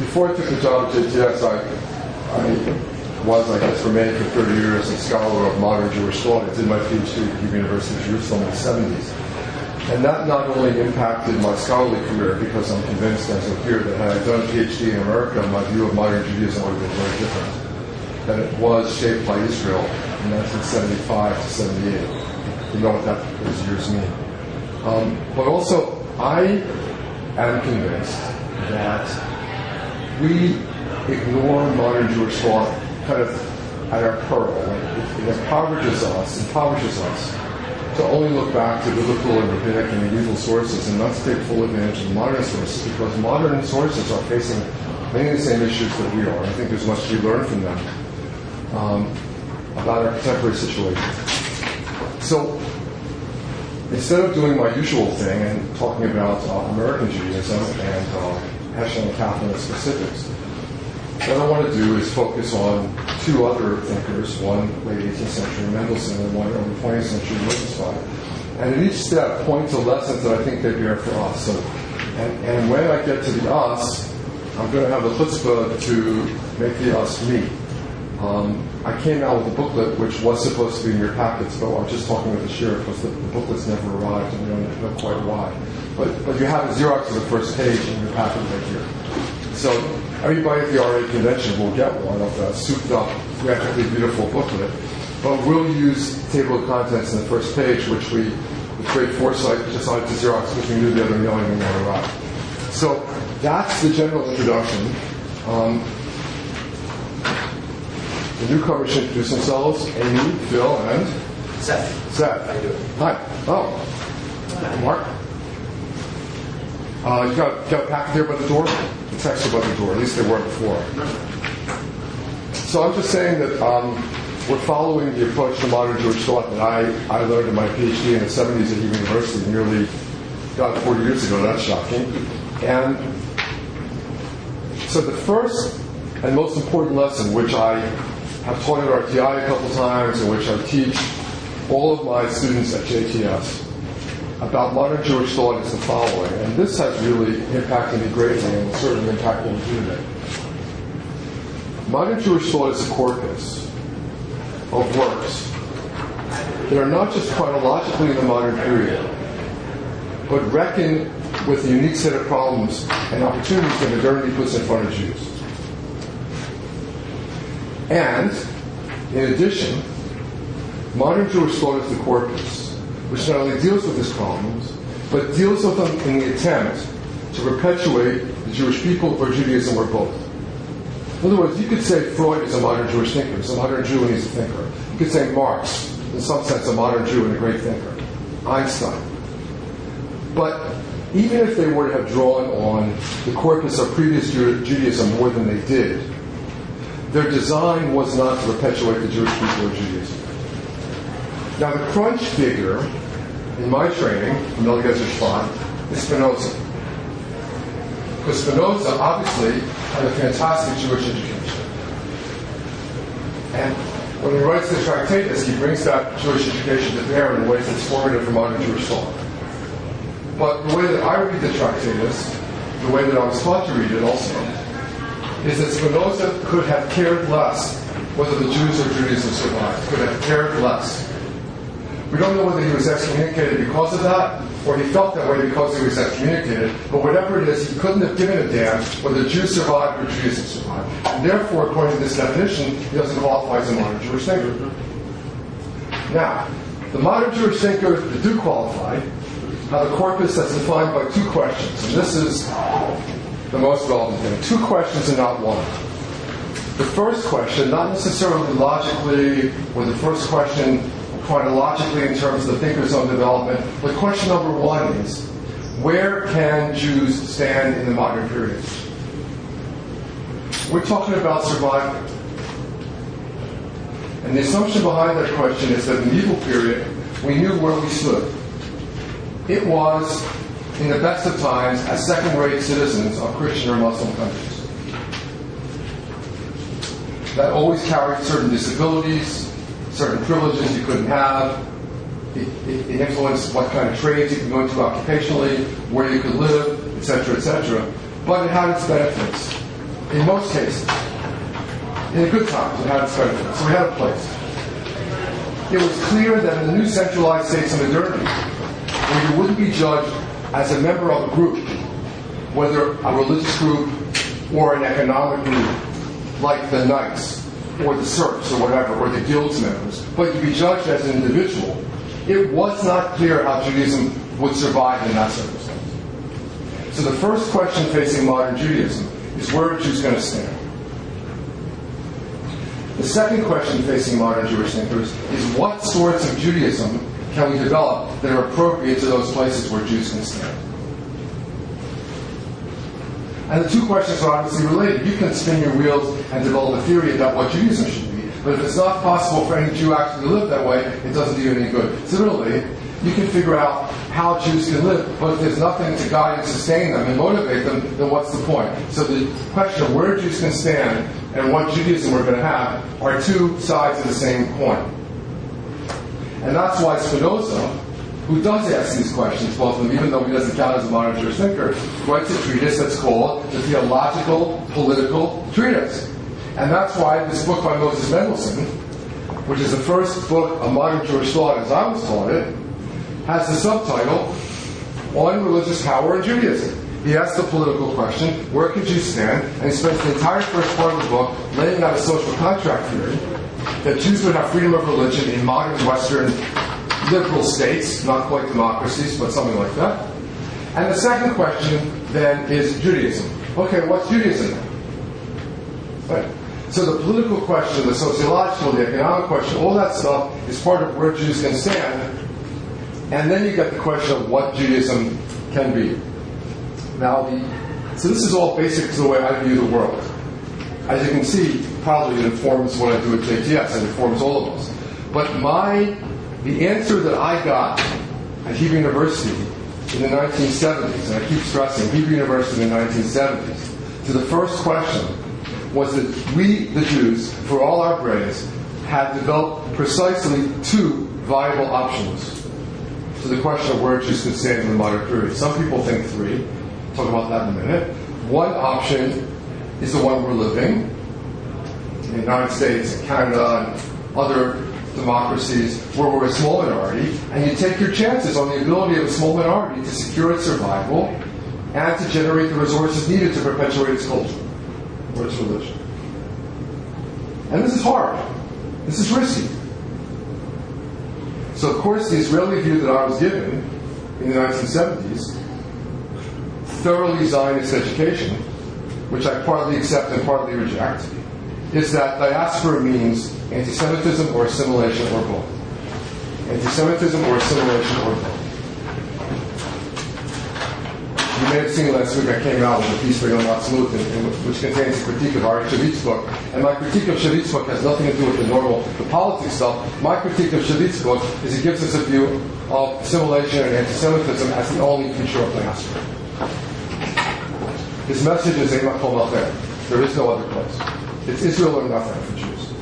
before I took the job at JTS, I was, I guess, remaining for 30 years a scholar of modern Jewish thought. I did my PhD at the University of Jerusalem in the 70s. And that not only impacted my scholarly career, because I'm convinced, as you'll hear, that had I done a PhD in America, my view of modern Judaism would have been very different. That it was shaped by Israel in 1975 to 78. You know what those years mean. But also, I am convinced that we ignore modern Jewish thought kind of at our peril. It impoverishes us to only look back to biblical and rabbinic and medieval sources and not to take full advantage of modern sources, because modern sources are facing many of the same issues that we are. I think there's much to be learned from them about our contemporary situation. So instead of doing my usual thing and talking about American Judaism and Heschel and Kaplan specifics, what I want to do is focus on two other thinkers, one late 18th century Mendelssohn and one early 20th century Rosenzweig, and in each step point to lessons that I think they bear for us. So, and when I get to the us, I'm going to have the chutzpah to make the us me. I came out with a booklet which was supposed to be in your packets, but I'm just talking with the sheriff because the booklets never arrived and we don't know quite why. But you have a Xerox of the first page in your packet right here. So everybody at the RA convention will get one of the souped up, graphically beautiful booklet, but we'll use table of contents in the first page, which we, with great foresight, decided to Xerox because we knew the other mailing would not arrive. So that's the general introduction. The newcomers should introduce themselves. Amy, Phil, and Seth. How you doing? Hi. Oh. Hi. Mark. You got a packet there by the door? The texts are by the door. At least they were before. So I'm just saying that we're following the approach to modern Jewish thought that I learned in my PhD in the 70s at Hebrew University, nearly 40 years ago. That's shocking. And so the first and most important lesson, which I have taught at RTI a couple times, and which I teach all of my students at JTS about modern Jewish thought, is the following. And this has really impacted me greatly and will certainly impact what we do today. Modern Jewish thought is a corpus of works that are not just chronologically in the modern period, but reckon with the unique set of problems and opportunities that modernity puts in front of Jews. And, in addition, modern Jewish thought is the corpus, which not only deals with these problems, but deals with them in the attempt to perpetuate the Jewish people or Judaism or both. In other words, you could say Freud is a modern Jewish thinker. He's a modern Jew and he's a thinker. You could say Marx, in some sense, a modern Jew and a great thinker. Einstein. But even if they were to have drawn on the corpus of previous Judaism more than they did, their design was not to perpetuate the Jewish people or Judaism. Now, the crunch figure in my training from Noah Gezer is Spinoza. Because Spinoza obviously had a fantastic Jewish education. And when he writes the Tractatus, he brings that Jewish education to bear in ways that's formative for modern Jewish thought. But the way that I read the Tractatus, the way that I was taught to read it also, is that Spinoza could have cared less whether the Jews or Judaism survived. Could have cared less. We don't know whether he was excommunicated because of that, or he felt that way because he was excommunicated. But whatever it is, he couldn't have given a damn whether Jews survived or Judaism survived. And therefore, according to this definition, he doesn't qualify as a modern Jewish thinker. Now, the modern Jewish thinkers that do qualify have a corpus that's defined by two questions. And this is the most relevant thing. Two questions and not one. The first question, not necessarily logically, or the first question chronologically in terms of the thinker's own development, but question number one is, where can Jews stand in the modern period? We're talking about survival. And the assumption behind that question is that in the medieval period, we knew where we stood. It was, in the best of times, as second-rate citizens of Christian or Muslim countries. That always carried certain disabilities, certain privileges you couldn't have. It influenced what kind of trades you could go into occupationally, where you could live, etc., etc. But it had its benefits. in most cases. In good times, it had its benefits. So we had a place. It was clear that in the new centralized states of modernity, where you wouldn't be judged as a member of a group, whether a religious group or an economic group, like the knights, or the serfs, or whatever, or the guilds members, but you'd be judged as an individual, it was not clear how Judaism would survive in that circumstance. So the first question facing modern Judaism is, where are Jews going to stand? The second question facing modern Jewish thinkers is, what sorts of Judaism can we develop that are appropriate to those places where Jews can stand? And the two questions are obviously related. You can spin your wheels and develop a theory about what Judaism should be, but if it's not possible for any Jew actually to live that way, it doesn't do you any good. Similarly, you can figure out how Jews can live, but if there's nothing to guide and sustain them and motivate them, then what's the point? So the question of where Jews can stand and what Judaism we're going to have are two sides of the same coin. And that's why Spinoza, who does ask these questions, both of them, even though he doesn't count as a modern Jewish thinker, writes a treatise that's called the Theological Political Treatise. And that's why this book by Moses Mendelssohn, which is the first book of modern Jewish thought as I was taught it, has the subtitle, On Religious Power in Judaism. He asks the political question, where could Jews stand? And he spends the entire first part of the book laying out a social contract theory that Jews would have freedom of religion in modern Western liberal states, not quite democracies, but something like that. And the second question then is Judaism. Okay, what's Judaism then? Right. So the political question, the sociological, the economic question, all that stuff is part of where Jews can stand. And then you get the question of what Judaism can be. Now, so this is all basic to the way I view the world. As you can see, probably it informs what I do at JTS. It informs all of us. But the answer that I got at Hebrew University in the 1970s, and I keep stressing Hebrew University in the 1970s, to the first question was that we, the Jews, for all our praise, had developed precisely two viable options to the question of where Jews can stand in the modern period. Some people think three. I'll talk about that in a minute. One option is the one we're living in the United States, Canada, and other democracies where we're a small minority, and you take your chances on the ability of a small minority to secure its survival and to generate the resources needed to perpetuate its culture or its religion. And this is hard. This is risky. So, of course, the Israeli view that I was given in the 1970s, thoroughly Zionist education, which I partly accept and partly reject, is that diaspora means anti-Semitism or assimilation or both. Anti-Semitism or assimilation or both. You may have seen last week I came out with a piece for Yom Ha'atzmaut, which contains a critique of Arik Shavit's book. And my critique of Shavit's book has nothing to do with the politics stuff. My critique of Shavit's book is it gives us a view of assimilation and anti-Semitism as the only future of diaspora. His message is Ein Makom Acher. There is no other place. It's Israel or nothing for Jews.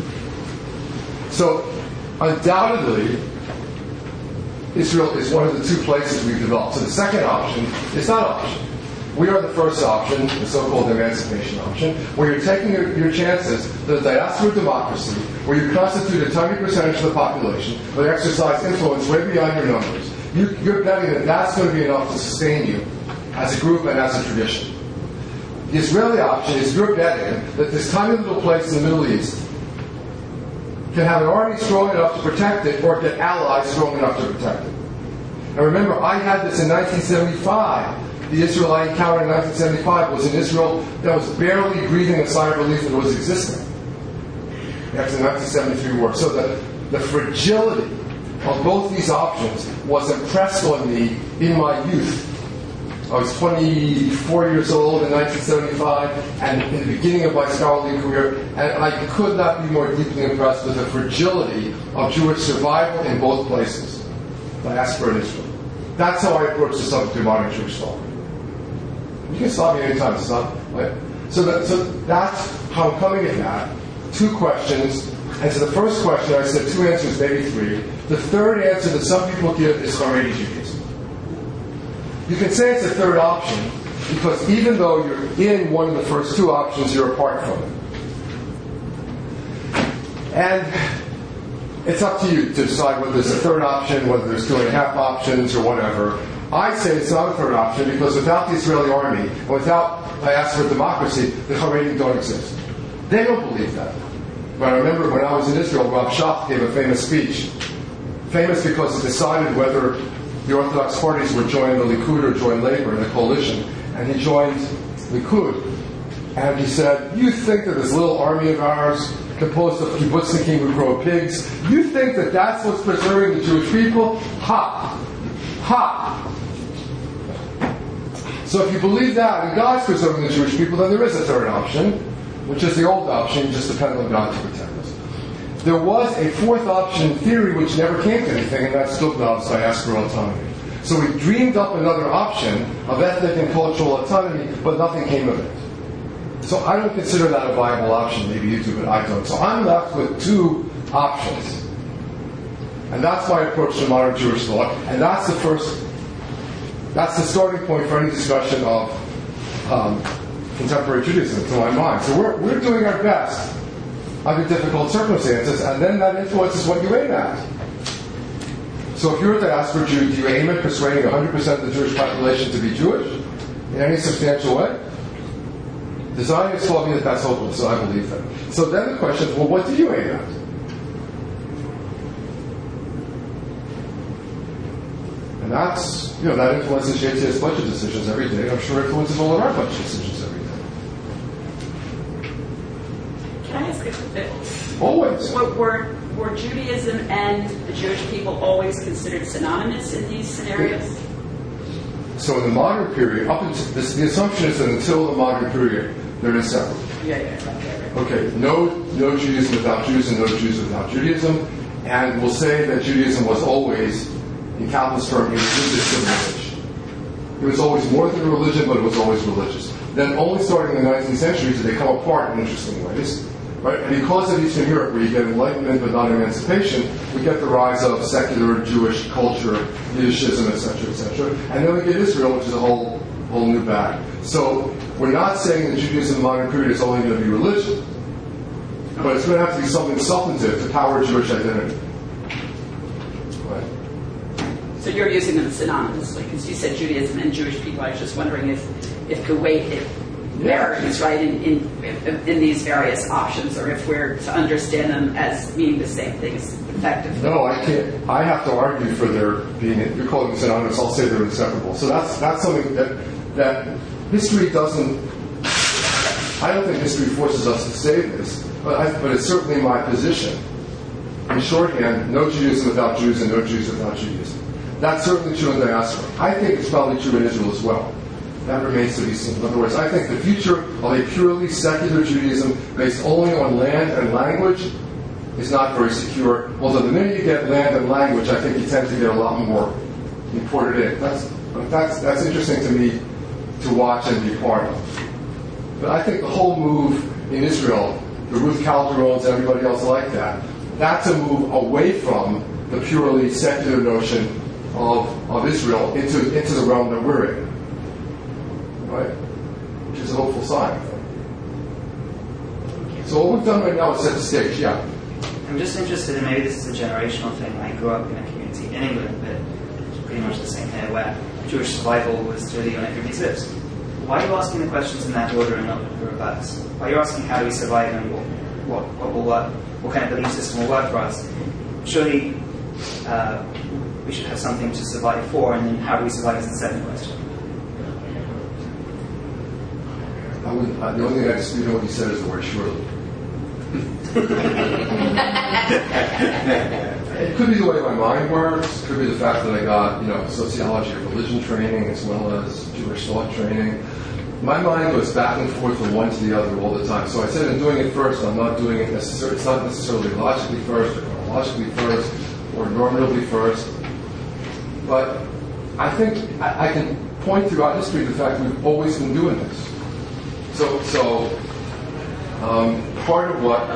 So, undoubtedly, Israel is one of the two places we've developed. So the second option is that option. We are the first option, the so-called emancipation option, where you're taking your chances that a diaspora democracy, where you constitute a tiny percentage of the population, but exercise influence way beyond your numbers. You're betting that that's going to be enough to sustain you as a group and as a tradition. The Israeli option is you're betting that this tiny little place in the Middle East can have an army strong enough to protect it or get allies strong enough to protect it. And remember, I had this in 1975. The Israel I encountered in 1975 was an Israel that was barely breathing a sigh of relief that it was existing after the 1973 war. So the fragility of both these options was impressed on me in my youth. I was 24 years old in 1975 and in the beginning of my scholarly career, and I could not be more deeply impressed with the fragility of Jewish survival in both places, diaspora and Israel. That's how I approach the subject of modern Jewish thought. You can stop me anytime, son. Right? So that's how I'm coming at that. Two questions. And to the first question, I said two answers, maybe three. The third answer that some people give is Haredi Judaism. You can say it's a third option, Because even though you're in one of the first two options, you're apart from it. And it's up to you to decide whether there's a third option, whether there's 2.5 options, or whatever. I say it's not a third option because without the Israeli army, and without diaspora democracy, the Haredim don't exist. They don't believe that. But I remember when I was in Israel, Rav Schacht gave a famous speech. Famous because it decided whether the Orthodox parties would join the Likud or join Labour in the coalition. And he joined Likud. And he said, you think that this little army of ours, composed of kibbutznikim who grow pigs, you think that that's what's preserving the Jewish people? Ha! Ha! So if you believe that, and God's preserving the Jewish people, then there is a third option, which is the old option, just depend on God to protect us. There was a fourth option in theory which never came to anything, and that's Stubnov's diasporal autonomy. So we dreamed up another option of ethnic and cultural autonomy, but nothing came of it. So I don't consider that a viable option. Maybe you do, but I don't. So I'm left with two options. And that's my approach to modern Jewish thought, and that's the starting point for any discussion of contemporary Judaism, to my mind. So we're doing our best under difficult circumstances, and then that influences what you aim at. So if you're a diaspora Jew, do you aim at persuading 100% of the Jewish population to be Jewish in any substantial way? The Zionists told me that that's hopeless, so I believe them. So then the question is, well, what do you aim at? And that's, that influences JTS budget decisions every day. I'm sure it influences all of our budget decisions every day. Can I ask a bit? Always. Were Judaism and the Jewish people always considered synonymous in these scenarios? So in the modern period, the assumption is that until the modern period, they're inseparable. Yeah. Okay, no Judaism without Jews and no Jews without Judaism. And we'll say that Judaism was always, in Calvin's term, a religious civilization. It was always more than a religion, but it was always religious. Then only starting in the 19th century did they come apart in interesting ways. Right? And because of Eastern Europe, where you get enlightenment but not emancipation, we get the rise of secular Jewish culture, Yiddishism, etc., etc. And then we get Israel, which is a whole new bag. So we're not saying that Judaism in the modern period is only going to be religion, but it's going to have to be something substantive to power Jewish identity. Right? So you're using them synonymously, because you said Judaism and Jewish people. I was just wondering if the weight varies, right, in these various options, or if we're to understand them as meaning the same things effectively. No, I can't. I have to argue for their being. You're calling them synonymous. I'll say they're inseparable. So that's something that history doesn't. I don't think history forces us to say this, but it's certainly my position. In shorthand, no Judaism without Jews and no Jews without Judaism. That's certainly true in diaspora. I think it's probably true in Israel as well. That remains to be seen. In other words, I think the future of a purely secular Judaism based only on land and language is not very secure. Although the minute you get land and language, I think you tend to get a lot more imported in. That's interesting to me to watch and be part of. But I think the whole move in Israel, the Ruth Calderones and everybody else like that, that's a move away from the purely secular notion of Israel into the realm that we're in. Right? Which is a hopeful sign. So what we've done right now is set the stage, yeah. I'm just interested in, maybe this is a generational thing. I grew up in a community in England, but it's pretty much the same here, where Jewish survival was really on everybody's lips. Why are you asking the questions in that order and not in reverse? Why are you asking how do we survive and what will work? What kind of belief system will work for us? Surely we should have something to survive for, and then how do we survive is the second question. The only thing I dispute on what you said is the word surely. It could be the way my mind works. It could be the fact that I got, sociology of religion training as well as Jewish thought training. My mind goes back and forth from one to the other all the time. So I said I'm doing it first. I'm not doing it necessarily. It's not necessarily logically first or chronologically first or normatively first. But I think I can point throughout history to the fact we've always been doing this. So part of what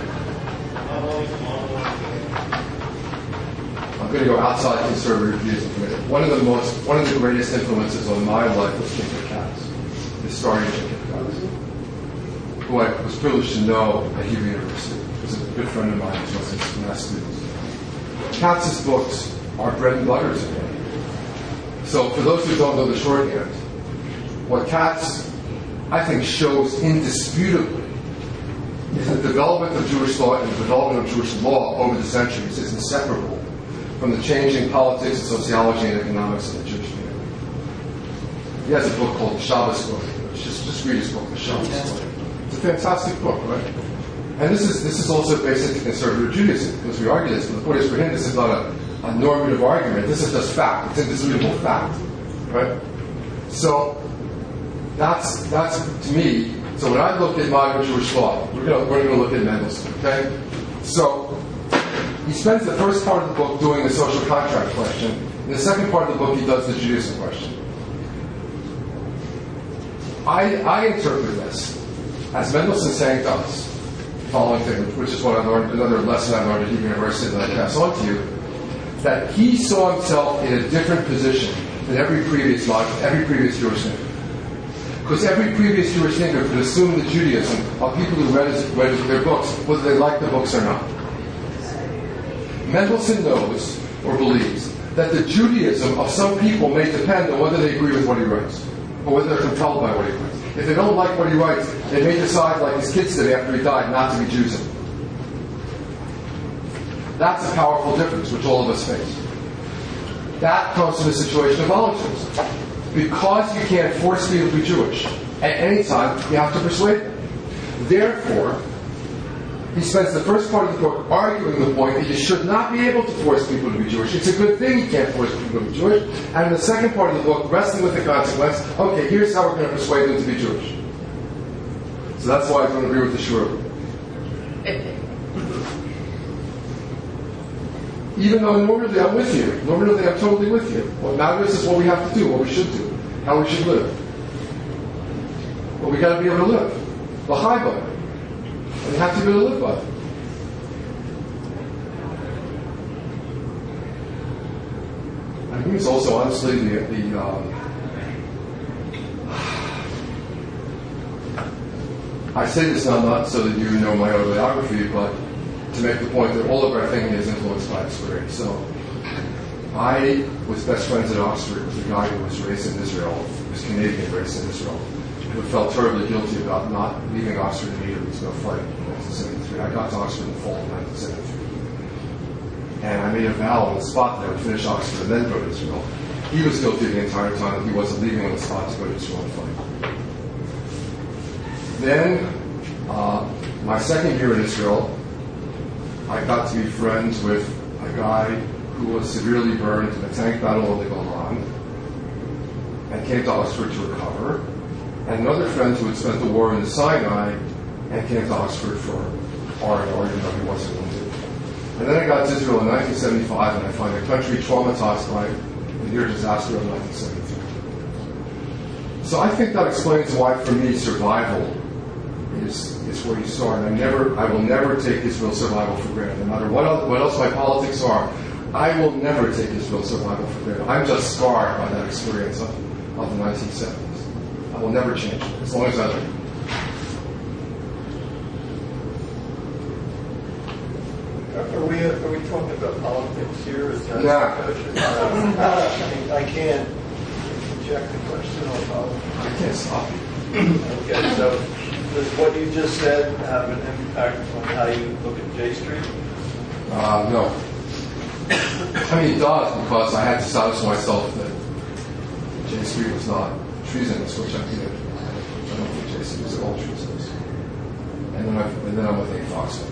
I'm going to go outside conservative Judaism for a minute. One of the greatest influences on my life was Tinker Katz. historian Jim Katz, who I was privileged to know at Hebrew University. He was a good friend of mine who was in Massachusetts. Katz's books are bread and butter to me. So for those who don't know the shorthand, what Katz, I think, shows indisputably is the development of Jewish thought and the development of Jewish law over the centuries is inseparable from the changing politics and sociology and economics of the Jewish community. He has a book called the Shabbos Book. Just read his book, The Shabbos Book. It's a fantastic book, right? And this is also basic to conservative Judaism, because we argue this, but the point is for him this is not a normative argument. This is just fact. It's indisputable fact, right? So that's to me. So when I look at modern Jewish law, we're going to look at Mendelssohn. Okay, so he spends the first part of the book doing the social contract question. In the second part of the book, he does the Judaism question. I interpret this as Mendelssohn saying to us the following thing, which is what I learned, another lesson I learned at Hebrew University that I pass on to you, that he saw himself in a different position than every previous Jewish thinker. Because every previous Jewish thinker could assume that Judaism are people who read their books, whether they like the books or not. Mendelssohn knows, or believes, that the Judaism of some people may depend on whether they agree with what he writes, or whether they're compelled by what he writes. If they don't like what he writes, they may decide, like his kids did after he died, not to be Jews anymore. That's a powerful difference, which all of us face. That comes from the situation of voluntarism. Because you can't force people to be Jewish, at any time, you have to persuade them. Therefore, he spends the first part of the book arguing the point that you should not be able to force people to be Jewish. It's a good thing you can't force people to be Jewish. And in the second part of the book, wrestling with the consequence, okay, here's how we're going to persuade them to be Jewish. So that's why I don't agree with the Shur. Even though normally I'm with you. Normally I'm totally with you. What matters is what we have to do, what we should do, how we should live. But we got to be able to live. L'chai by it. And we have to be able to live by it. I think it's also honestly I say this now not so that you know my autobiography, but to make the point that all of our thinking is influenced by experience. So, I was best friends at Oxford with a guy who was raised in Israel, who was Canadian, raised in Israel, who felt terribly guilty about not leaving Oxford immediately to go fight in 1973. I got to Oxford in the fall of 1973. And I made a vow on the spot that I would finish Oxford and then go to Israel. He was guilty the entire time that he wasn't leaving on the spot to go to Israel and fight. Then, my second year in Israel, I got to be friends with a guy who was severely burned in a tank battle on the Golan and came to Oxford to recover, and another friend who had spent the war in the Sinai and came to Oxford for R&R, even though he wasn't wounded. And then I got to Israel in 1975, and I find the country traumatized by the near disaster of 1973. So I think that explains why, for me, survival is where you start. I will never take Israel's survival for granted. No matter what else my politics are, I will never take Israel's survival for granted. I'm just scarred by that experience of the 1970s. I will never change it, as long as I live. Are we talking about politics here? Is that Yeah. I can't reject the question on politics. I can't stop you. Okay, so does what you just said have an impact on how you look at J Street? No. I mean, it does, because I had to satisfy myself that J Street was not treasonous, which I did. I don't think J Street was at all treasonous. And then I'm with A. Foxman.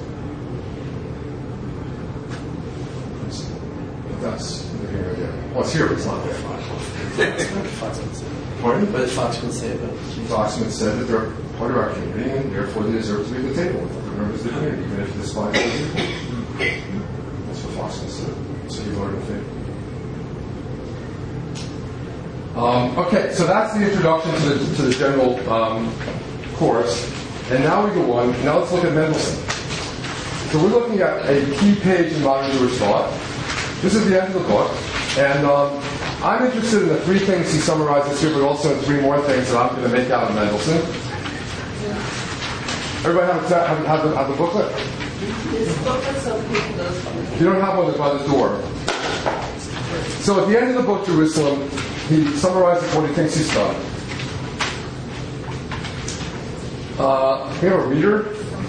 But that's the here or there. Well, it's here, but it's not there. Pardon? What did Foxman say about it? Foxman said that they're part of our community, and therefore they deserve to be at the table with other members of the community, even if they despise other people. That's what Foxman said. So you voted in favor. Okay, so that's the introduction to the general course. And now we go on. Now let's look at Mendelssohn. So we're looking at a key page in modern Jewish thought. This is the end of the book. And I'm interested in the three things he summarizes here, but also in three more things that I'm going to make out of Mendelssohn. Everybody have the booklet? This booklet, so people know. If you don't have one, it's by the door. So at the end of the book, Jerusalem, he summarizes what he thinks he's done. We have a reader?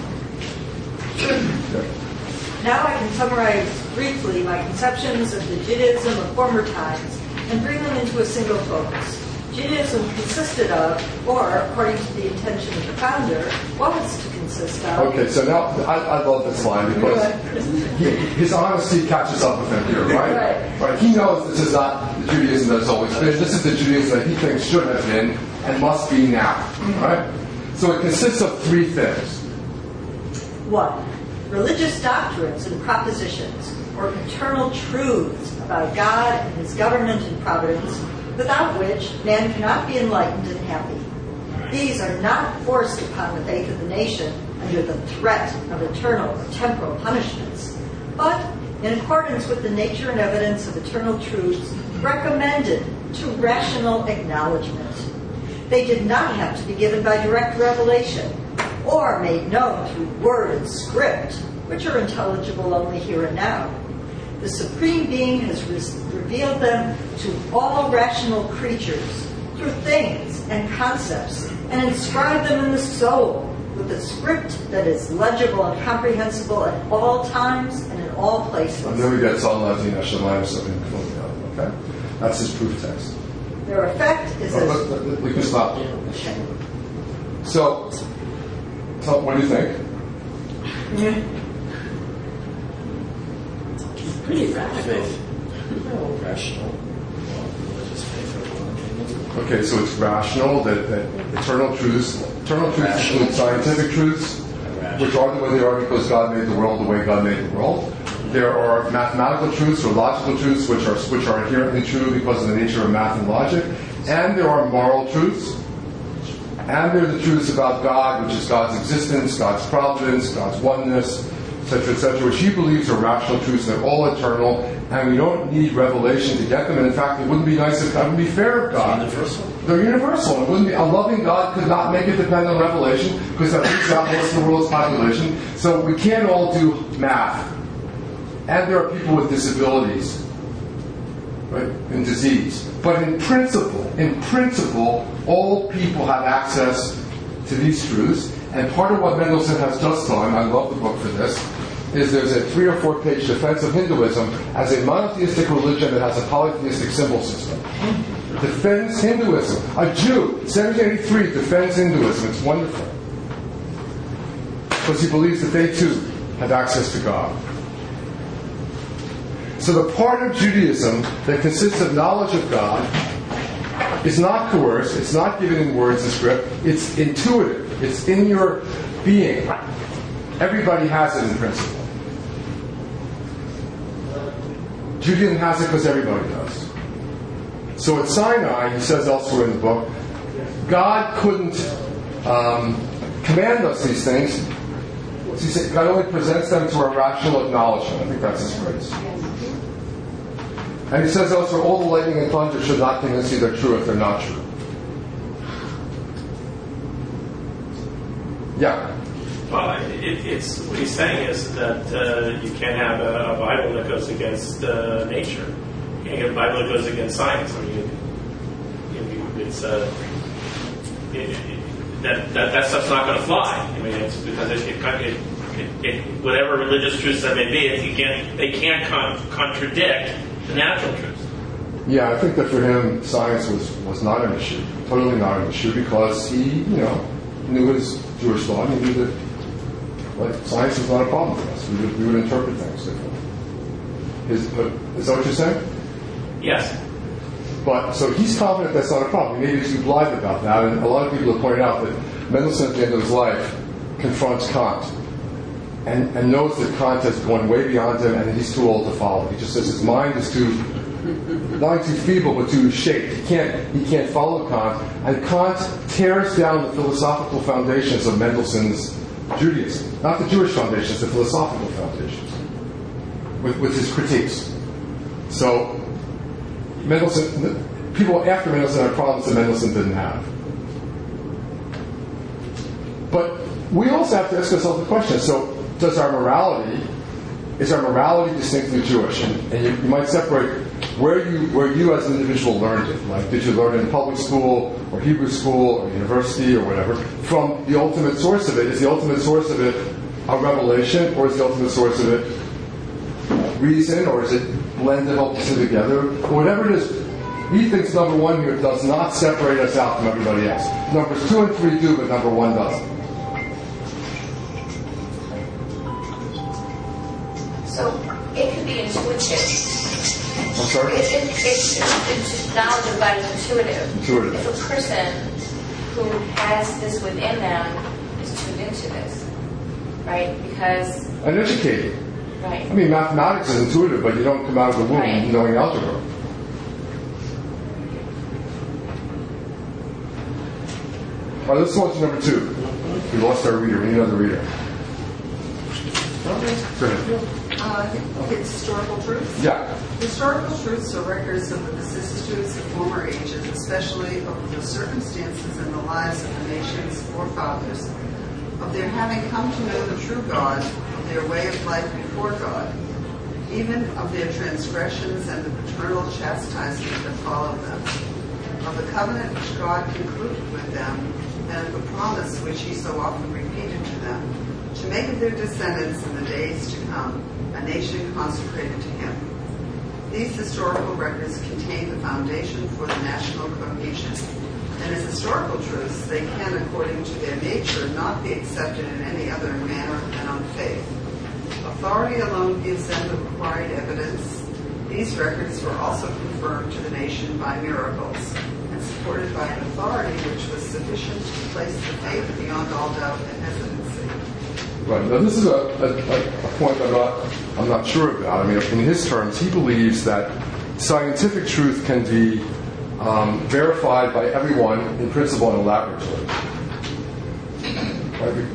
Now I can summarize briefly my conceptions of the Judaism of former times and bring them into a single focus. Judaism consisted of, or according to the intention of the founder, what was to consist of. Okay, so now I love this line because his honesty catches up with him here, right? Right. He knows this is not the Judaism that has always been. This is the Judaism that he thinks should have been and must be now, right? So it consists of three things. 1. Religious doctrines and propositions, or eternal truths about God and His government and providence, without which man cannot be enlightened and happy. These are not forced upon the faith of the nation under the threat of eternal or temporal punishments, but in accordance with the nature and evidence of eternal truths recommended to rational acknowledgement. They did not have to be given by direct revelation or made known through word and script, which are intelligible only here and now. The Supreme Being has revealed them to all rational creatures through things and concepts and inscribed them in the soul with a script that is legible and comprehensible at all times and in all places. And then we get Psalm 19, Hashemayim Sovim, okay? That's his proof text. Their effect is we can stop. So what do you think? Pretty radical. Rational. Okay, so it's rational that eternal truths include scientific truths, which are the way they are because God made the world the way God made the world. There are mathematical truths or logical truths which are inherently true because of the nature of math and logic, and there are moral truths, and there are the truths about God, which is God's existence, God's providence, God's oneness, etc., which he believes are rational truths. They're all eternal, and we don't need revelation to get them. And in fact, it wouldn't be nice if God would be fair of God. Universal. They're universal. It wouldn't be, a loving God could not make it depend on revelation because that leaves out most of the world's population. So we can't all do math. And there are people with disabilities, right, and disease. But in principle, all people have access to these truths. And part of what Mendelssohn has just done, I love the book for this, is there's a 3 or 4 page defense of Hinduism as a monotheistic religion that has a polytheistic symbol system. Defends Hinduism. A Jew, 1783, defends Hinduism. It's wonderful. Because he believes that they too have access to God. So the part of Judaism that consists of knowledge of God is not coerced, it's not given in words and script, it's intuitive, it's in your being. Everybody has it in principle. Judaism has it because everybody does. So at Sinai, he says elsewhere in the book, God couldn't command us these things. He said God only presents them to our rational acknowledgement. I think that's his phrase. And he says elsewhere, all the lightning and thunder should not convince you they're true if they're not true. Yeah. Well, it's what he's saying is that you can't have a Bible that goes against nature. You can't get a Bible that goes against science. I mean, it's that stuff's not going to fly. I mean, it's because whatever religious truths there may be, they can't contradict the natural truths. Yeah, I think that for him, science was not an issue, totally not an issue, because he, knew his Jewish law, and he knew that science is not a problem for us. We would interpret things differently. Is that what you're saying? Yes. But so he's confident that's not a problem. Maybe he's blind about that, and a lot of people have pointed out that Mendelssohn at the end of his life confronts Kant and knows that Kant has gone way beyond him, and he's too old to follow. He just says his mind is not too feeble, but too shaped. He can't follow Kant, and Kant tears down the philosophical foundations of Mendelssohn's Judaism, not the Jewish foundations, the philosophical foundations, with his critiques. So people after Mendelssohn had problems that Mendelssohn didn't have. But we also have to ask ourselves the question, so is our morality distinctly Jewish? And you might separate where you as an individual learned it. Like, did you learn it in public school or Hebrew school or university or whatever, from the ultimate source of it? Is the ultimate source of it a revelation, or is the ultimate source of it reason, or is it blended, help us together, or whatever it is? He thinks number one here does not separate us out from everybody else. Numbers 2 and 3 do, but number 1 doesn't. So it could be intuitive. I'm sorry? It's knowledge of God is intuitive. Intuitive. If a person who has this within them is tuned into this, right? Because... And educated. Right. I mean, mathematics is intuitive, but you don't come out of the womb Right. knowing algebra. All right, let's go on to number 2. We lost our reader. We need another reader. Go ahead. I think it's historical truths. Yeah. Historical truths are records of the vicissitudes of former ages, especially of the circumstances in the lives of the nation's forefathers, of their having come to know the true God, of their way of life before God, even of their transgressions and the paternal chastisement that followed them, of the covenant which God concluded with them, and of the promise which he so often repeated to them, to make of their descendants in the days to come a nation consecrated to him. These historical records contain the foundation for the national cohesion, and as historical truths, they can, according to their nature, not be accepted in any other manner than on faith. Authority alone gives them the required evidence. These records were also confirmed to the nation by miracles, and supported by an authority which was sufficient to place the faith beyond all doubt and hesitancy. Right. Now, this is a point I'm not sure about. I mean, in his terms, he believes that scientific truth can be verified by everyone in principle in a laboratory. Right?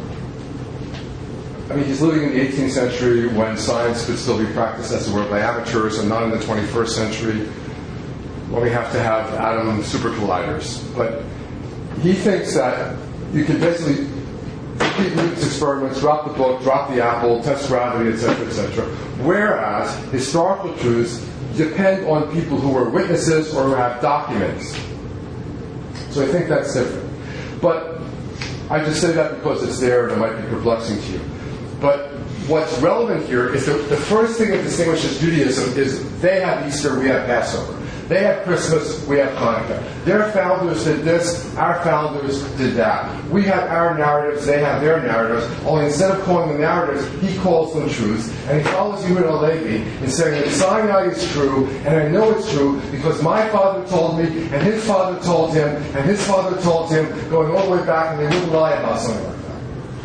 I mean, he's living in the 18th century when science could still be practiced, as it were, by amateurs, and not in the 21st century when we have to have atom super colliders. But he thinks that you can basically repeat Newton's experiments, drop the book, drop the apple, test gravity, etc., etc. Whereas historical truths depend on people who are witnesses or who have documents. So I think that's different. But I just say that because it's there and it might be perplexing to you. But what's relevant here is that the first thing that distinguishes Judaism is they have Easter, we have Passover. They have Christmas, we have Hanukkah. Their founders did this, our founders did that. We have our narratives, they have their narratives, only instead of calling them narratives, he calls them truths. And he follows Yehuda Halevi in saying that Sinai is true, and I know it's true because my father told me, and his father told him, and his father told him, going all the way back, and they wouldn't lie about something like that.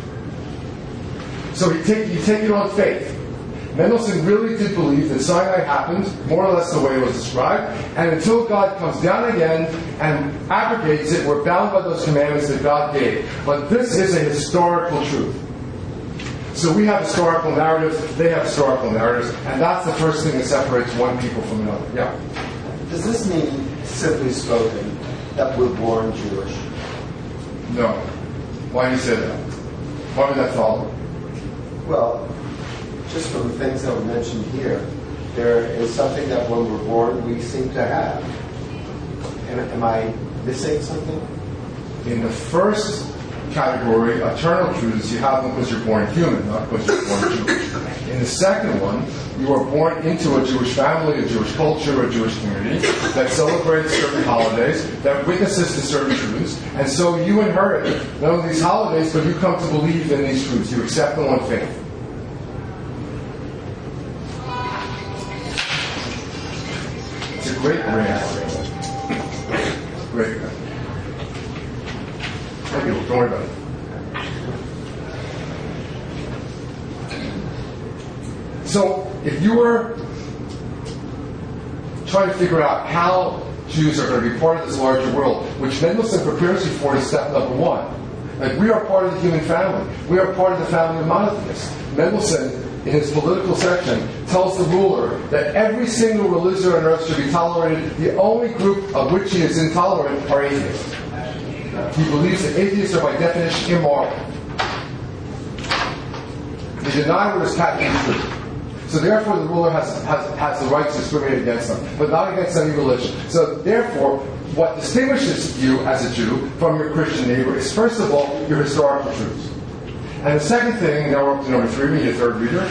So you take it on faith. Mendelssohn really did believe that Sinai happened more or less the way it was described, and until God comes down again and abrogates it, we're bound by those commandments that God gave. But this is a historical truth. So we have historical narratives, they have historical narratives, and that's the first thing that separates one people from another. Yeah? Does this mean, simply spoken, that we're born Jewish? No. Why do you say that? Why would that follow? Well, just from the things that were mentioned here, there is something that when we're born we seem to have. Am I missing something? In the first category, eternal truths, you have them because you're born human, not because you're born Jewish. In the second one, you are born into a Jewish family, a Jewish culture, a Jewish community that celebrates certain holidays, that witnesses to certain truths, and so you inherit not only these holidays, but you come to believe in these truths. You accept them on faith. It's a great grant. Great grant. Okay, don't worry about it. So, if you were trying to figure out how Jews are going to be part of this larger world, which Mendelssohn prepares you for is step number one. Like, we are part of the human family. We are part of the family of monotheists. Mendelssohn in his political section, tells the ruler that every single religion on earth should be tolerated. The only group of which he is intolerant are atheists. He believes that atheists are by definition immoral. They deny what is patently true. So therefore the ruler has the right to discriminate against them, but not against any religion. So therefore, what distinguishes you as a Jew from your Christian neighbor is, first of all, your historical truths. And the second thing, now we're up to number 3, we need a third reader.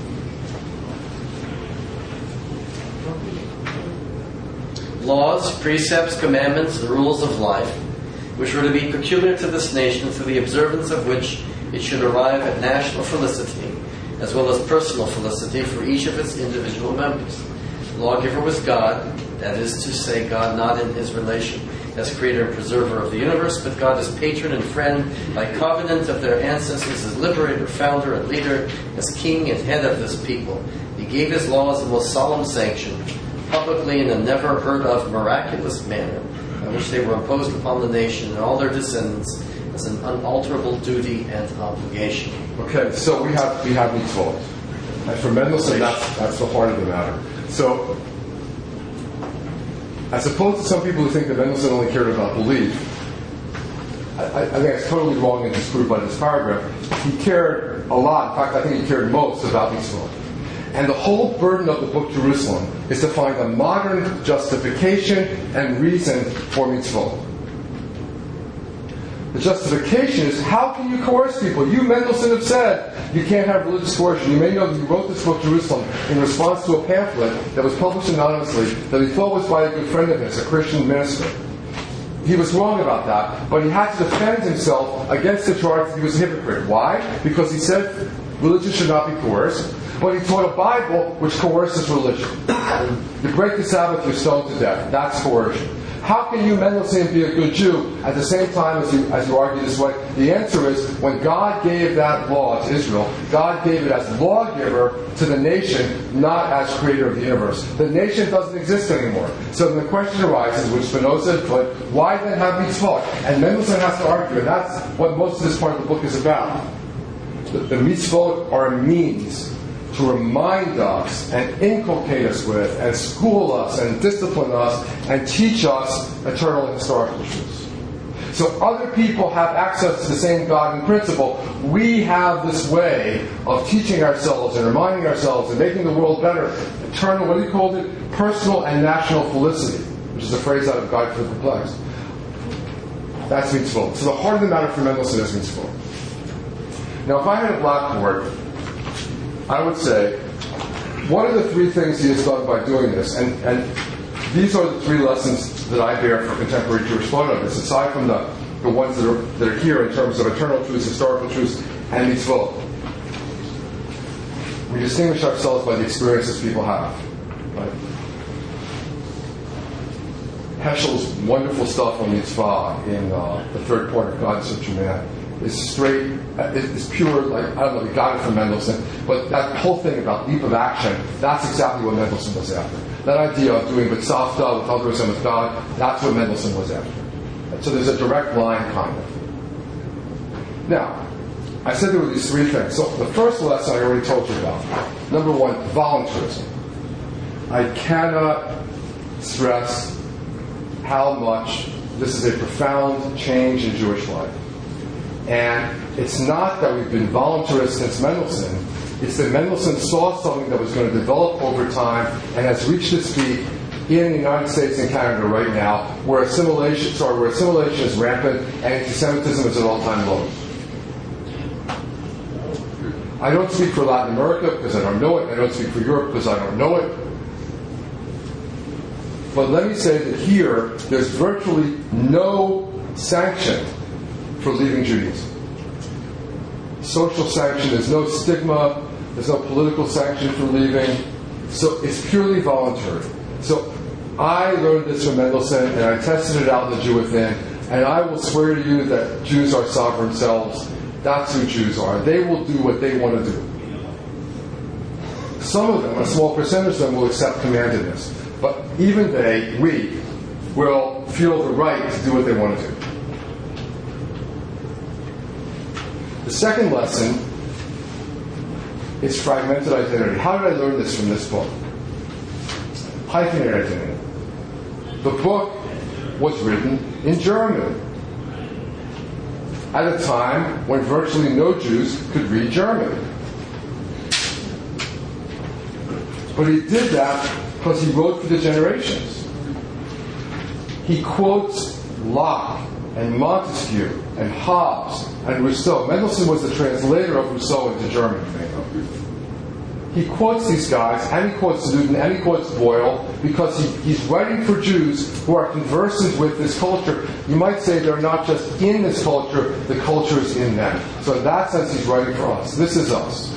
Laws, precepts, commandments, and rules of life, which were to be peculiar to this nation, through the observance of which it should arrive at national felicity, as well as personal felicity for each of its individual members. The lawgiver was God, that is to say, God not in his relation as creator and preserver of the universe, but God as patron and friend by covenant of their ancestors, as liberator, founder, and leader, as king and head of this people. He gave his laws the most solemn sanction, publicly in a never heard of miraculous manner, by which they were imposed upon the nation and all their descendants as an unalterable duty and obligation. Okay, so we have mitzvot. And for Mendelssohn, that's the heart of the matter. So, as opposed to some people who think that Mendelssohn only cared about belief, I think it's totally wrong and disproved by this paragraph. He cared a lot. In fact, I think he cared most about mitzvot. And the whole burden of the book Jerusalem is to find a modern justification and reason for mitzvot. The justification is, how can you coerce people? You, Mendelssohn, have said you can't have religious coercion. You may know that he wrote this book, Jerusalem, in response to a pamphlet that was published anonymously that he thought was by a good friend of his, a Christian minister. He was wrong about that, but he had to defend himself against the charge that he was a hypocrite. Why? Because he said religion should not be coerced, but he taught a Bible which coerces religion. You break the Sabbath, you're stoned to death. That's coercion. How can you, Mendelssohn, be a good Jew at the same time as you argue this way? The answer is, when God gave that law to Israel, God gave it as lawgiver to the nation, not as creator of the universe. The nation doesn't exist anymore. So then the question arises, which Spinoza put, why then have mitzvot? And Mendelssohn has to argue, and that's what most of this part of the book is about. The mitzvot are a means to remind us and inculcate us with and school us and discipline us and teach us eternal and historical truths. So other people have access to the same God in principle. We have this way of teaching ourselves and reminding ourselves and making the world better. Eternal, what he called it? Personal and national felicity, which is a phrase out of Guide for the Perplexed. That's mitzvot. So the heart of the matter for Mendelssohn is mitzvot. Now, if I had a blackboard, I would say, what are the 3 things he has done by doing this? And these are the 3 lessons that I bear for contemporary Jewish thought on this, aside from the ones that are here in terms of eternal truths, historical truths, and mitzvot. We distinguish ourselves by the experiences people have. Right? Heschel's wonderful stuff on mitzvah in the 3rd part of God Such a Man is straight, is pure, like, I don't know, he got it from Mendelssohn, but that whole thing about leap of action, that's exactly what Mendelssohn was after. That idea of doing B'tzavta with others and with God, that's what Mendelssohn was after. So there's a direct line, kind of. Now, I said there were these 3 things. So the first lesson I already told you about. Number 1, voluntarism. I cannot stress how much this is a profound change in Jewish life. And it's not that we've been voluntarist since Mendelssohn. It's that Mendelssohn saw something that was going to develop over time and has reached its peak in the United States and Canada right now, where assimilation is rampant and anti-Semitism is at all-time lows. I don't speak for Latin America because I don't know it. I don't speak for Europe because I don't know it. But let me say that here, there's virtually no sanction for leaving Judaism. Social sanction, there's no stigma, there's no political sanction for leaving. So it's purely voluntary. So I learned this from Mendelssohn, and I tested it out in the Jew Within, and I will swear to you that Jews are sovereign selves. That's who Jews are. They will do what they want to do. Some of them, a small percentage of them, will accept commandedness. But even we will feel the right to do what they want to do. The second lesson It's fragmented identity. How did I learn this from this book? Hyphenated identity. The book was written in German at a time when virtually no Jews could read German. But he did that because he wrote for the generations. He quotes Locke and Montesquieu and Hobbes and Rousseau. Mendelssohn was the translator of Rousseau into German. He quotes these guys, and he quotes Newton, and he quotes Boyle, because he's writing for Jews who are conversant with this culture. You might say they're not just in this culture, the culture is in them. So in that sense, he's writing for us. This is us.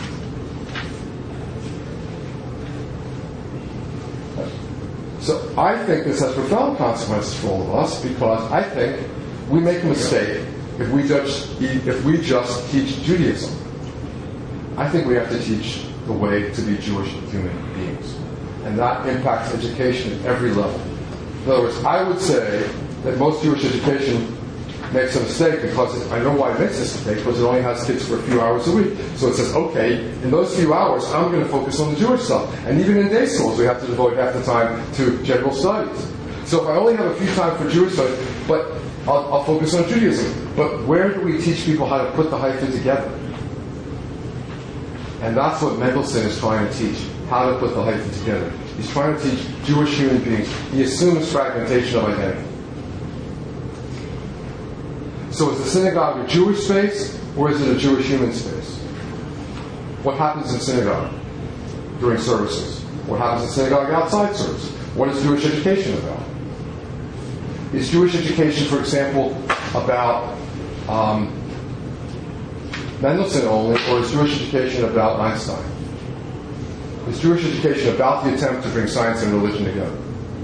So I think this has profound consequences for all of us, because I think we make a mistake if we just teach Judaism. I think we have to teach the way to be Jewish human beings. And that impacts education at every level. In other words, I would say that most Jewish education makes a mistake, because I know why it makes this mistake, because it only has kids for a few hours a week. So it says, okay, in those few hours, I'm going to focus on the Jewish stuff. And even in day schools, we have to devote half the time to general studies. So if I only have a few time for Jewish studies, but I'll focus on Judaism. But where do we teach people how to put the hyphen together? And that's what Mendelssohn is trying to teach, how to put the hyphen together. He's trying to teach Jewish human beings. He assumes fragmentation of identity. So is the synagogue a Jewish space, or is it a Jewish human space? What happens in synagogue during services? What happens in synagogue outside service? What is Jewish education about? Is Jewish education, for example, about Mendelssohn only, or is Jewish education about Einstein? Is Jewish education about the attempt to bring science and religion together?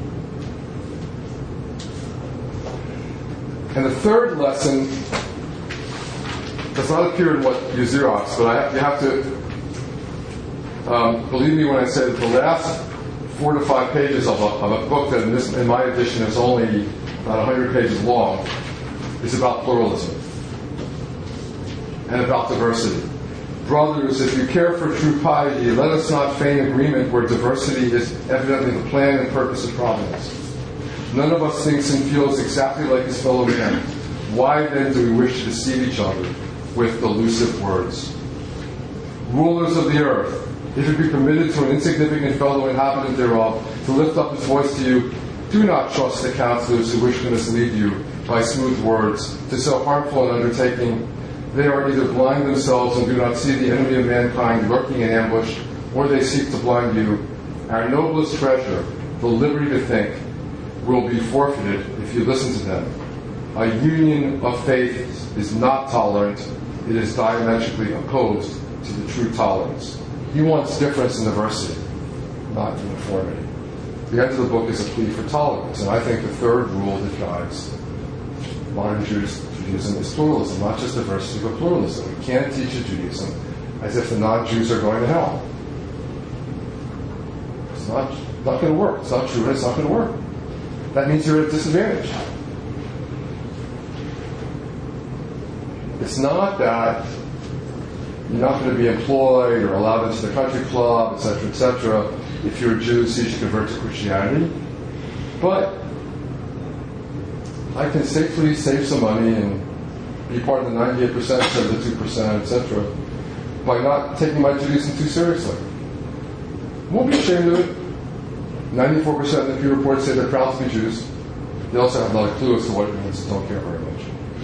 And the third lesson does not appear in what you Xerox, but you have to believe me when I say that the last 4 to 5 pages of a book that in my edition is only about 100 pages long is about pluralism and about diversity. Brothers, if you care for true piety, let us not feign agreement where diversity is evidently the plan and purpose of providence. None of us thinks and feels exactly like his fellow man. Why then do we wish to deceive each other with delusive words? Rulers of the earth, if it be permitted to an insignificant fellow inhabitant thereof to lift up his voice to you, do not trust the counselors who wish to mislead you by smooth words to so harmful an undertaking. They are either blind themselves and do not see the enemy of mankind lurking in ambush, or they seek to blind you. Our noblest treasure, the liberty to think, will be forfeited if you listen to them. A union of faith is not tolerant. It is diametrically opposed to the true tolerance. He wants difference and diversity, not uniformity. The end of the book is a plea for tolerance, and I think the third rule that guides modern Judaism is pluralism, not just diversity, but pluralism. We can't teach a Judaism as if the non-Jews are going to hell. It's not going to work. It's not true, and it's not going to work. That means you're at a disadvantage. It's not that you're not going to be employed or allowed into the country club, etc., if you're a Jew, so you should convert to Christianity. But I can safely save some money and be part of the 98% instead of the 2%, etc., by not taking my Judaism too seriously. Won't be ashamed of it. 94% of the Pew Reports say they're proud to be Jews. They also have a lot of clue as to what it means, so don't care very much.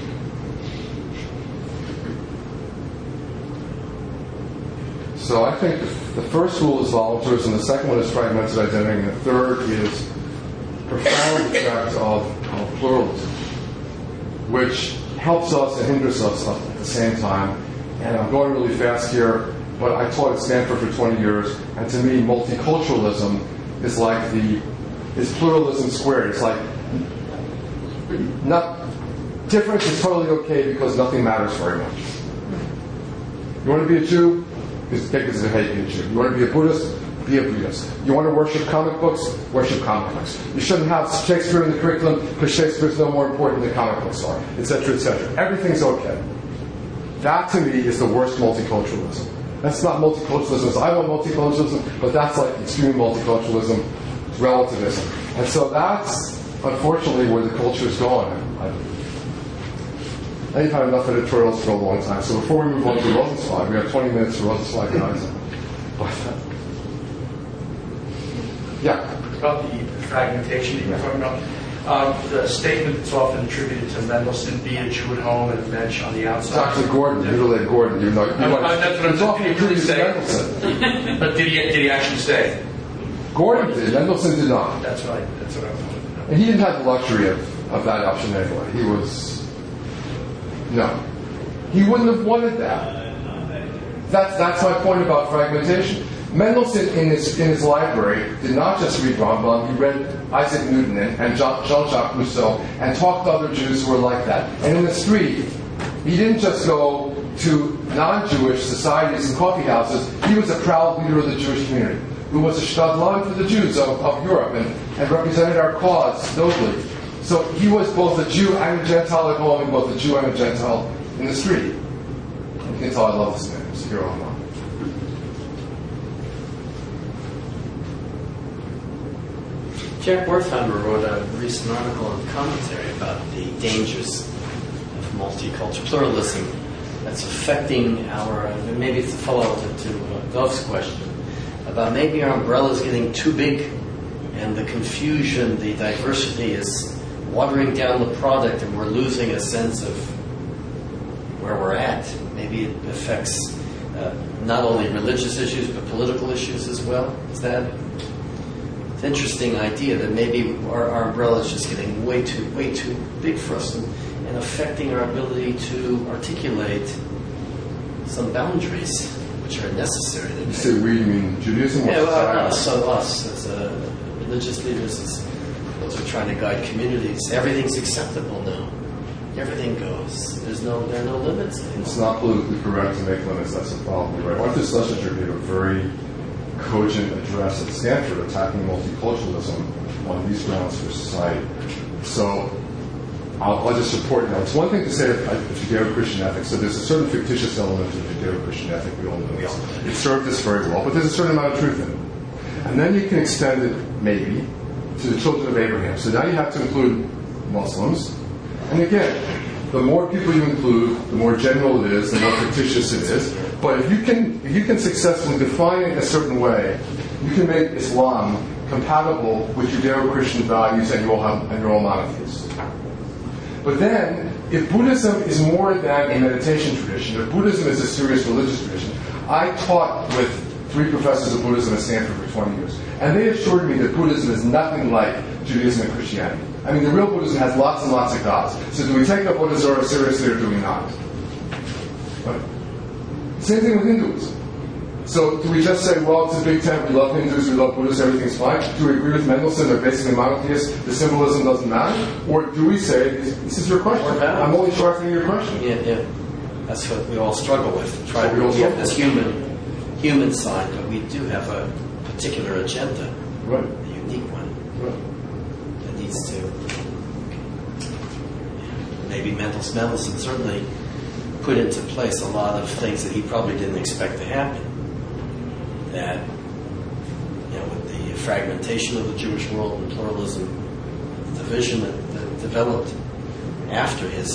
So I think the first rule is voluntarism, the second one is fragmented identity, and the third is profound effect of pluralism, which helps us and hinders us at the same time. And I'm going really fast here, but I taught at Stanford for 20 years, and to me, multiculturalism is pluralism squared. It's like difference is totally okay because nothing matters very much. You want to be a Jew? Because they hate being a Jew. You want to be a Buddhist? Be a Buddhist. You want to worship comic books? Worship comic books. You shouldn't have Shakespeare in the curriculum because Shakespeare's no more important than comic books are, etc., etc. Everything's okay. That to me is the worst multiculturalism. That's not multiculturalism. I want multiculturalism, but that's like extreme multiculturalism, relativism. And so that's, unfortunately, where the culture is going. I've had enough editorials for a long time. So before we move on to Rosenzweig, we have 20 minutes for Rosenzweig and Isaac. Yeah. About the fragmentation that you were talking about. The statement that's often attributed to Mendelssohn, be a Jew at home and a bench on the It's outside. actually Gordon, Mutilate Gordon. You're not, That's what it's often I'm attributed to saying. Mendelssohn. But did he actually say? Gordon did. Mendelssohn did not. That's what I wanted to know. And he didn't have the luxury of that option anyway. No. He wouldn't have wanted that. That's my point about fragmentation. Mendelssohn, in his library, did not just read Rambam. He read Isaac Newton and Jean-Jacques Rousseau and talked to other Jews who were like that. And in the street, he didn't just go to non-Jewish societies and coffee houses. He was a proud leader of the Jewish community, who was a shtadlan for the Jews of Europe and represented our cause nobly. So he was both a Jew and a Gentile at home, and both a Jew and a Gentile in the street. You can tell I love this man. It's here on. Jack Wertheimer wrote a recent article and commentary about the dangers of multicultural pluralism that's affecting our, maybe it's a follow-up to Dove's question, about maybe our umbrella is getting too big and the confusion, the diversity is watering down the product and we're losing a sense of where we're at. Maybe it affects not only religious issues but political issues as well. Is that... It's an interesting idea that maybe our umbrella is just getting way too big for us and affecting our ability to articulate some boundaries which are necessary. You say we, you mean Judaism? Yeah, well, so us as religious leaders, as those who are trying to guide communities, everything's acceptable now. Everything goes. There are no limits anymore. It's not politically correct to make limits. That's the problem, right? Arthur Schlesinger gave a very cogent address at Stanford attacking multiculturalism on these grounds for society. So I'll just support now. It's one thing to say that Judeo-Christian ethics, so there's a certain fictitious element to Judeo-Christian ethic, we all know this. It served us very well, but there's a certain amount of truth in it. And then you can extend it, maybe, to the children of Abraham. So now you have to include Muslims. And again, the more people you include, the more general it is, the more fictitious it is. But if you can successfully define it in a certain way, you can make Islam compatible with Judeo-Christian values and you're all monotheists. But then, if Buddhism is more than a meditation tradition, if Buddhism is a serious religious tradition, I taught with 3 professors of Buddhism at Stanford for 20 years, and they assured me that Buddhism is nothing like Judaism and Christianity. I mean, the real Buddhism has lots and lots of gods. So do we take up Avodah Zarah seriously or do we not? Right? Same thing with Hinduism. So do we just say, well, it's a big tent, we love Hindus, we love Buddhists, everything's fine? Do we agree with Mendelssohn, they're basically monotheists, the symbolism doesn't matter? Or do we say, this is your question, I'm only sharpening your question? Yeah. That's what we all struggle with. We have this human side, but we do have a particular agenda, right. A unique one, right. That needs to... Maybe Mendelssohn certainly put into place a lot of things that he probably didn't expect to happen. That, with the fragmentation of the Jewish world and pluralism, the division that developed after his,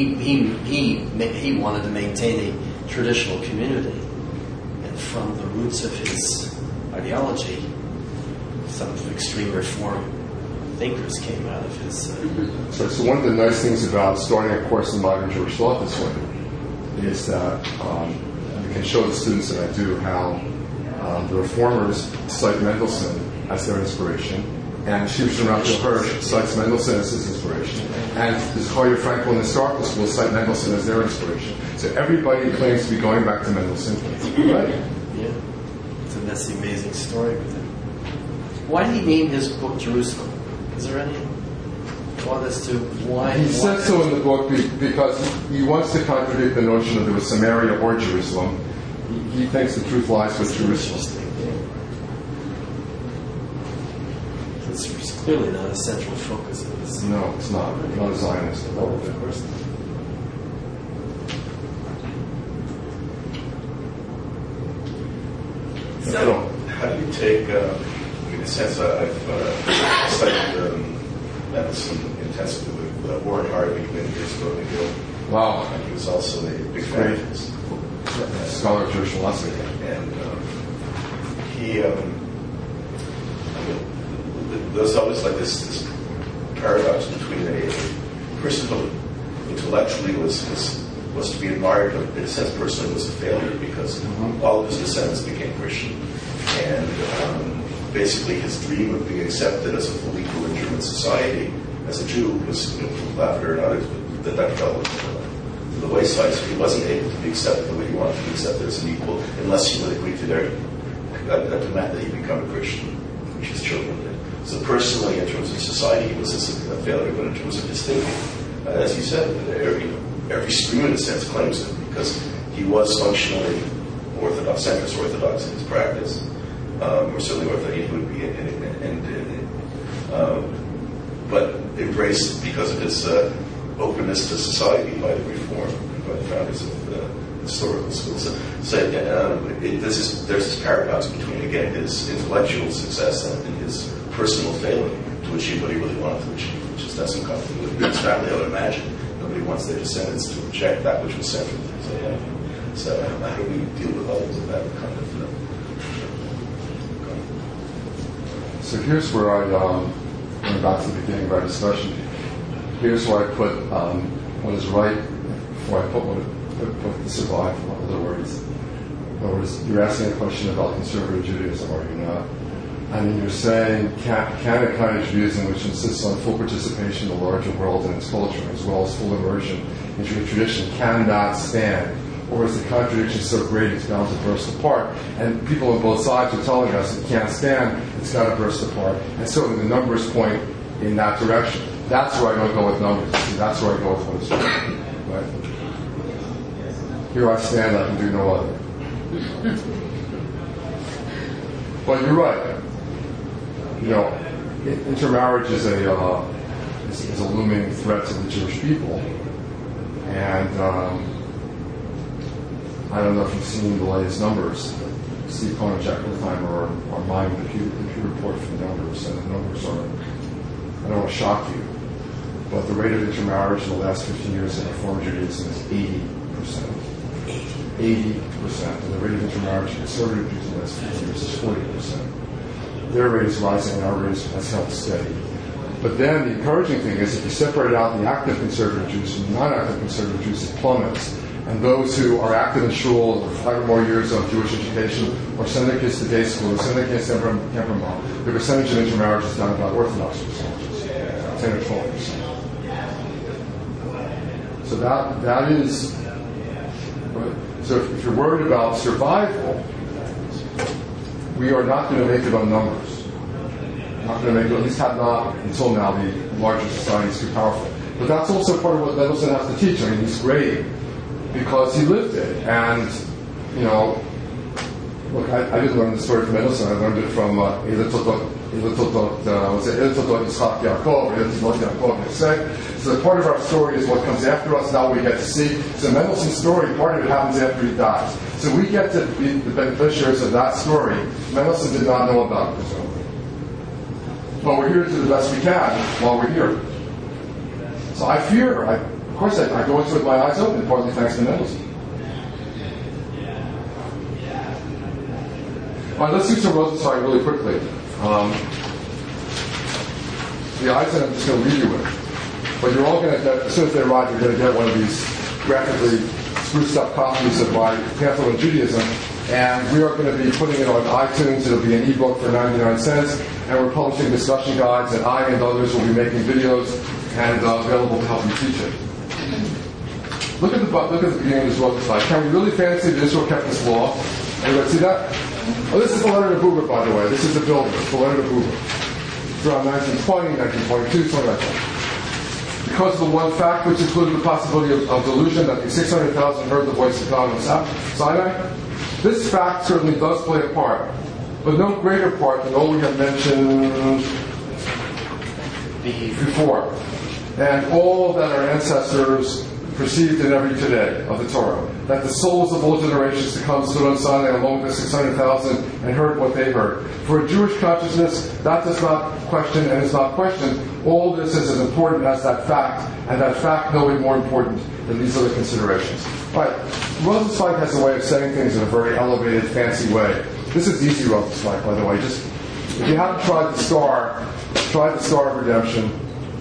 he wanted to maintain a traditional community, and from the roots of his ideology, some extreme reform thinkers came out of his. So one of the nice things about starting a course in modern Jewish thought this way is that you can show the students that I do how the reformers cite Mendelssohn as their inspiration, and Shimshon Raphael Hirsch cites Mendelssohn as his inspiration, and the Zachariah Frankel and the historical school cite Mendelssohn as their inspiration. So everybody claims to be going back to Mendelssohn, right? Yeah, that's the amazing story with him. Why did he name his book Jerusalem? Is there any thought as to why? He said so in the book because he wants to contradict the notion that there was Samaria or Jerusalem. He thinks the truth lies with Jerusalem. It's clearly not a central focus of this. No, it's not. Not a Zionist. No, of course not. So, how do you take, in a sense, I've studied medicine intensively with Warren Harvey many years ago in McGill. Wow. And he was also a big fan of his. Scholar of Jewish philosophy. And he, there's always like this paradox between a person who intellectually was to be admired, but in a sense personally was a failure because all of his descendants became Christian. And basically his dream of being accepted as a fully fluent German society, as a Jew, was laughter and others, but that fell to the wayside, so he wasn't able to be accepted the way he wanted to be accepted as an equal, unless he would agree to their demand that he become a Christian, which his children did. So personally, in terms of society, he was a failure, but in terms of his thinking, as you said, every stream in a sense claims it, because he was functionally Orthodox, centrist Orthodox in his practice, or certainly Orthodox he would be, but embraced because of his openness to society by the Reform and by the founders of the historical schools. So there's this paradox between, again, his intellectual success and his personal failing to achieve what he really wanted to achieve, which is that's some conflict with his family, I would imagine. Nobody wants their descendants to reject that which was central to his identity. So how do we deal with others of that kind of So here's where going back to the beginning of our discussion, here's where I put what is right before I put the survival, in other words. In other words, you're asking a question about conservative Judaism, are you not? I mean, you're saying, can a kind of Judaism which insists on full participation in the larger world and its culture, as well as full immersion into a tradition, cannot stand? Or is the contradiction so great it's bound to burst apart? And people on both sides are telling us it can't stand, it's got to burst apart. And certainly the numbers point in that direction. That's where I don't go with numbers. See, that's where I go with what is right. Here I stand, I can do no other. But you're right. You know, intermarriage is a looming threat to the Jewish people. And I don't know if you've seen the latest numbers. Steve Cohen and Jack Wertheimer are mining the Pew report for the numbers, and the numbers are, I don't want to shock you, but the rate of intermarriage in the last 15 years in Reform Judaism is 80%. 80%. And the rate of intermarriage in conservative Jews in the last 15 years is 40%. Their rate is rising, and our rate has held steady. But then the encouraging thing is if you separate out the active conservative Jews from the non-active conservative Jews, it plummets. And those who are active in shul, or 5 or more years of Jewish education, or send their kids to day school, or send their kids to Tempermont, the percentage of intermarriage is down about Orthodox percentages, 10 or 12%. So that is, so if you're worried about survival, we are not going to make it on numbers. Not going to make it, at least have not until now, the larger society is too powerful. But that's also part of what Mendelssohn has to teach. I mean, he's great because he lived it. And, you know, look, I didn't learn the story from Mendelssohn. I learned it from Yitzchak Yaakov, So part of our story is what comes after us, now we get to see. So Mendelssohn's story, part of it happens after he dies. So we get to be the beneficiaries of that story. Mendelssohn did not know about it, presumably. But we're here to do the best we can while we're here. So I fear, of course I go into it with my eyes open, partly thanks to Mendelssohn. All right, let's do some Rosenzweig really quickly. The Eisen I'm just going to leave you with. But you're all going to get, as soon as they arrive, you're going to get one of these graphically spruced up copies of my Pamphlet on Judaism. And we are going to be putting it on iTunes. It'll be an ebook for 99 cents. And we're publishing discussion guides, and I and others will be making videos and available to help you teach it. Look at the beginning of this Rosenzweig. Can we really fancy that Israel kept this law? Anybody see that? Oh, this is the letter to Buber, by the way. This is the builder. It's the letter to Buber. It's around 1920, 1922, something like that. Because of the one fact which included the possibility of delusion that the 600,000 heard the voice of God on Sinai, this fact certainly does play a part, but no greater part than all we have mentioned before. And all that our ancestors perceived in every today of the Torah, that the souls of all generations to come stood on Sinai along with the 600,000 and heard what they heard. For a Jewish consciousness, that does not question and is not questioned. All this is as important as that fact, and that fact no way more important than these other considerations. All right, Rosenzweig has a way of saying things in a very elevated, fancy way. This is easy Rosenzweig, by the way. Just if you haven't tried the Star of Redemption.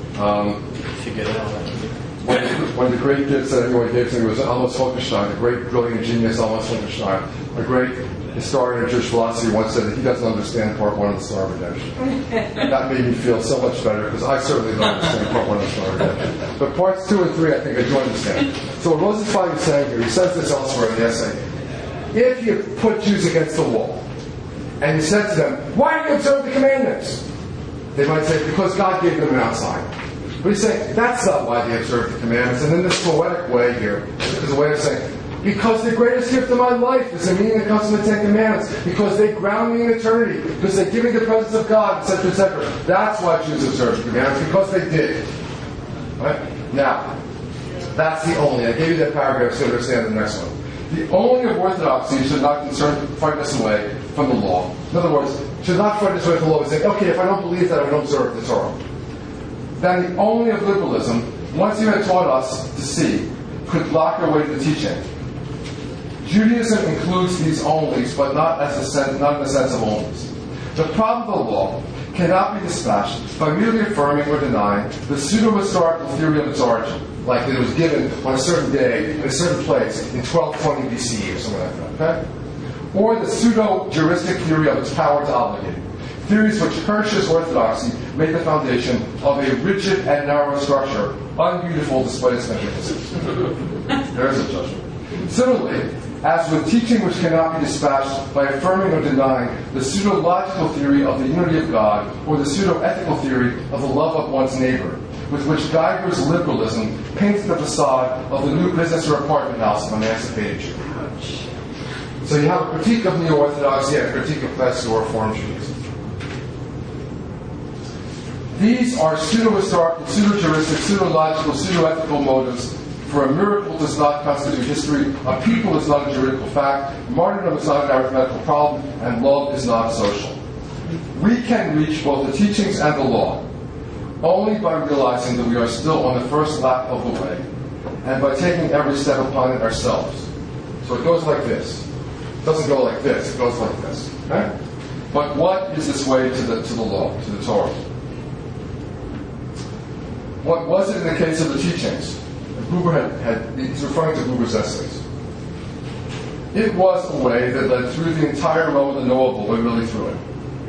When the great gets anyway, Gibson was Amos Falkenstein, the great brilliant genius Amos Falkenstein, a great historian of Jewish philosophy, once said that he doesn't understand part 1 of the Star of Redemption. That made me feel so much better because I certainly don't understand part 1 of the Star of Redemption. But parts 2 and 3 I think I do understand. So what Rosenzweig is saying here, he says this elsewhere in the essay, if you put Jews against the wall and you said to them, why do you observe the commandments? They might say, because God gave them an outside. But he's saying, that's not why they observe the commandments. And in this poetic way here, there's a way of saying, because the greatest gift of my life is the meaning that comes from the Ten Commandments. Because they ground me in eternity. Because they give me the presence of God, etc., etc. That's why Jews observe the commandments, because they did. Right? Now, that's the only. I gave you that paragraph so you understand the next one. The only of orthodoxy should not frighten us away from the law. In other words, should not frighten us away from the law and say, okay, if I don't believe that, I don't observe the Torah. Then the only of liberalism, once you had taught us to see, could block our way to the teaching. Judaism includes these onlys, but not in the sense of onlys. The problem of the law cannot be dispatched by merely affirming or denying the pseudo-historical theory of its origin, like that it was given on a certain day, in a certain place, in 1220 BCE or something like that, okay? Or the pseudo-juristic theory of its power to obligate. Theories which Hirsch's orthodoxy make the foundation of a rigid and narrow structure, unbeautiful despite its magnificence. There's a judgment. Similarly, as with teaching which cannot be dispatched by affirming or denying the pseudo-logical theory of the unity of God, or the pseudo-ethical theory of the love of one's neighbor, with which Geiger's liberalism paints the facade of the new business or apartment house of emancipated Jew. So you have a critique of neo-orthodoxy and a critique of classical Reform Judaism. These are pseudo-historical, pseudo-juristic, pseudo-logical, pseudo-ethical motives, for a miracle does not constitute history, a people is not a juridical fact, martyrdom is not an arithmetical problem, and love is not social. We can reach both the teachings and the law only by realizing that we are still on the first lap of the way, and by taking every step upon it ourselves. So it goes like this. It doesn't go like this, it goes like this. Okay? But what is this way to the law, to the Torah? What was it in the case of the teachings? Buber he's referring to Buber's essays. It was a way that led through the entire realm of the knowable, but really through it.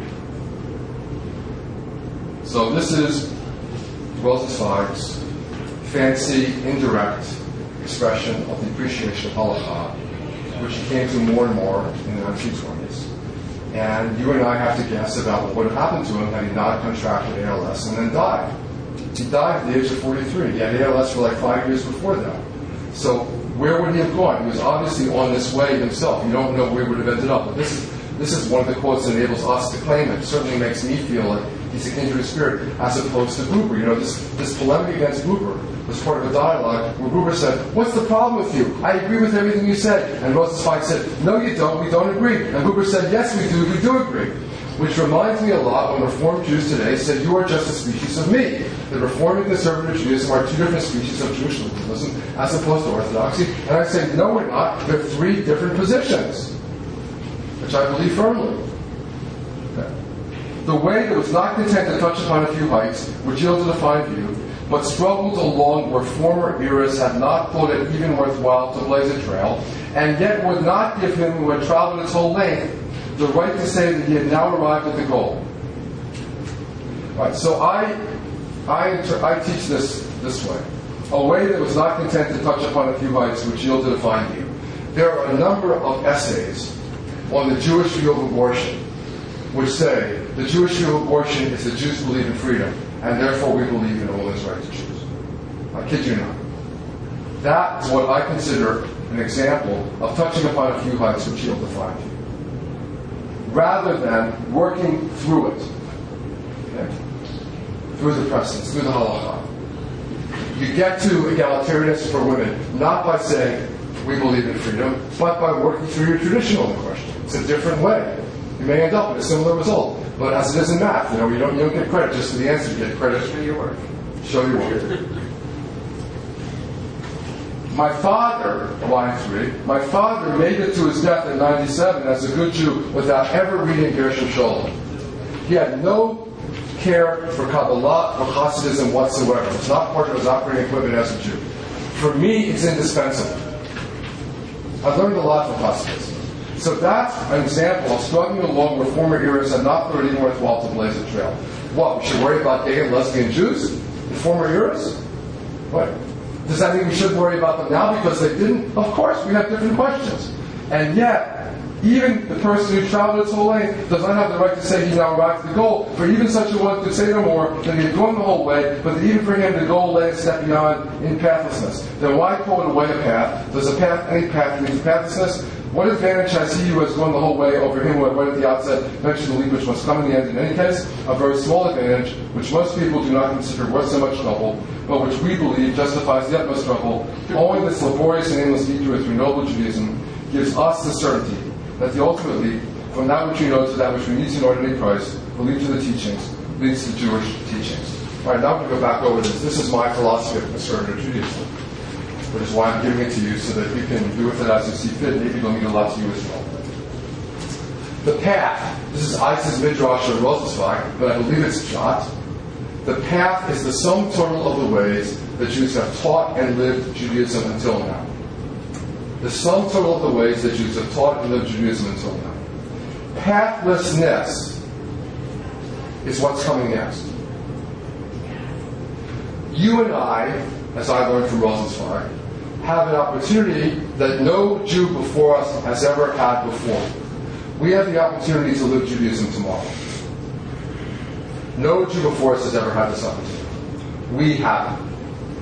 So this is Rosenzweig's fancy, indirect expression of the appreciation of halakha, which he came to more and more in the 1920s. And you and I have to guess about what would have happened to him had he not contracted ALS and then died. He died at the age of 43. He had ALS for like 5 years before that. So where would he have gone? He was obviously on this way himself. You don't know where he would have ended up. But this is one of the quotes that enables us to claim it. It certainly makes me feel like he's a kindred spirit, as opposed to Buber. You know, this polemic against Buber was part of a dialogue where Buber said, what's the problem with you? I agree with everything you said. And Rosenzweig said, no you don't, we don't agree. And Buber said, yes we do agree. Which reminds me a lot when Reformed Jews today said, you are just a species of me. The Reformed and Conservative Judaism are two different species of Jewish liberalism as opposed to Orthodoxy. And I say, no we're not. They're three different positions, which I believe firmly. Okay. The way that was not content to touch upon a few heights, which yielded a fine view, but struggled along where former eras had not thought it even worthwhile to blaze a trail, and yet would not give him who had traveled its whole length the right to say that he had now arrived at the goal. Right, so I teach this way. A way that was not content to touch upon a few heights which yielded a fine view. There are a number of essays on the Jewish view of abortion which say the Jewish view of abortion is that Jews believe in freedom and therefore we believe in a woman's right to choose. I kid you not. That is what I consider an example of touching upon a few heights which yield a fine view, rather than working through it, okay? Through the precedents, through the halakha. You get to egalitarianism for women not by saying we believe in freedom, but by working through your traditional question. It's a different way. You may end up with a similar result, but as it is in math, you don't get credit just for the answer. You get credit. Show your work. Show your work. My father, line 3, my father made it to his death in 97 as a good Jew without ever reading Gershom Scholem. He had no care for Kabbalah or Hasidism whatsoever. It's not part of his operating equipment as a Jew. For me, it's indispensable. I've learned a lot from Hasidism. So that's an example of struggling along where former eras had not thought it even worthwhile to blaze a trail. What, we should worry about gay and lesbian Jews in former eras? What? Does that mean we should worry about them now because they didn't? Of course, we have different questions. And yet, even the person who traveled its whole length does not have the right to say he now arrived at the goal. For even such a one could say no more than he had gone the whole way, but that even for him the goal lay a step beyond in pathlessness. Then why call it a way a path? Does a path, any path, mean pathlessness? What advantage has he who has gone the whole way over him who had right at the outset mentioned the leap which must come in the end? In any case, a very small advantage, which most people do not consider worth so much trouble, but which we believe justifies the utmost trouble. Only this laborious and aimless detour through noble Judaism gives us the certainty that the ultimate leap, from that which we know to that which we need to know at any price, will lead to the teachings, leads to Jewish teachings. All right, now I'm going to go back over this. This is my philosophy of conservative Judaism, which is why I'm giving it to you so that you can do with it as you see fit. Maybe it'll mean a lot to you as well. The path. This is Isis Midrash or Rosenzweig, but I believe it's Pshat. The path is the sum total of the ways that Jews have taught and lived Judaism until now. The sum total of the ways that Jews have taught and lived Judaism until now. Pathlessness is what's coming next. You and I, as I learned from Rosenzweig, have an opportunity that no Jew before us has ever had before. We have the opportunity to live Judaism tomorrow. No Jew before us has ever had this opportunity. We have it.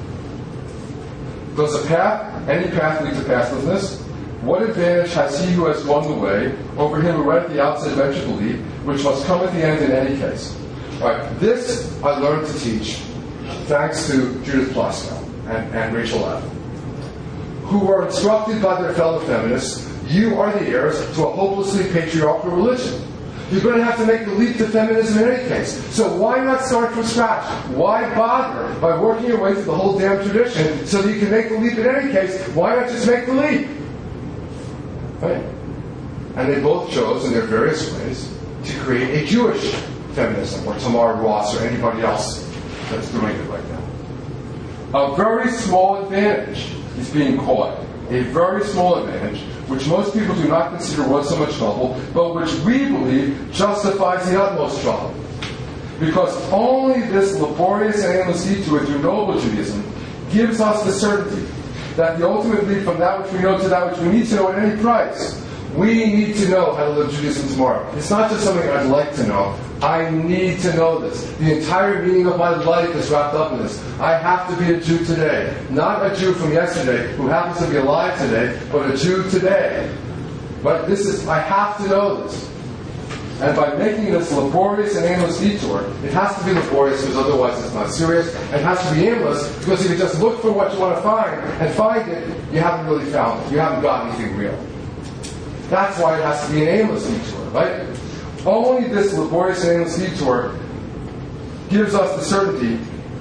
Does a path, any path, lead to pathlessness? What advantage has he who has gone the way over him who right at the outset mentioned the leap, which must come at the end in any case? All right, this I learned to teach thanks to Judith Plaskow and Rachel Adler, who were instructed by their fellow feminists, you are the heirs to a hopelessly patriarchal religion. You're going to have to make the leap to feminism in any case. So why not start from scratch? Why bother by working your way through the whole damn tradition so that you can make the leap in any case? Why not just make the leap? Right? And they both chose, in their various ways, to create a Jewish feminism, or Tamar Ross, or anybody else that's doing it right now. A very small advantage is being caught. A very small advantage, which most people do not consider worth so much trouble, but which we believe justifies the utmost trouble. Because only this laborious and aimless detour through noble Judaism gives us the certainty that the ultimate leap from that which we know to that which we need to know at any price. We need to know how to live Judaism tomorrow. It's not just something I'd like to know. I need to know this. The entire meaning of my life is wrapped up in this. I have to be a Jew today. Not a Jew from yesterday who happens to be alive today, but a Jew today. But I have to know this. And by making this laborious and aimless detour, it has to be laborious because otherwise it's not serious. It has to be aimless because if you just look for what you want to find and find it, you haven't really found it. You haven't got anything real. That's why it has to be an aimless detour, right? Only this laborious and aimless detour gives us the certainty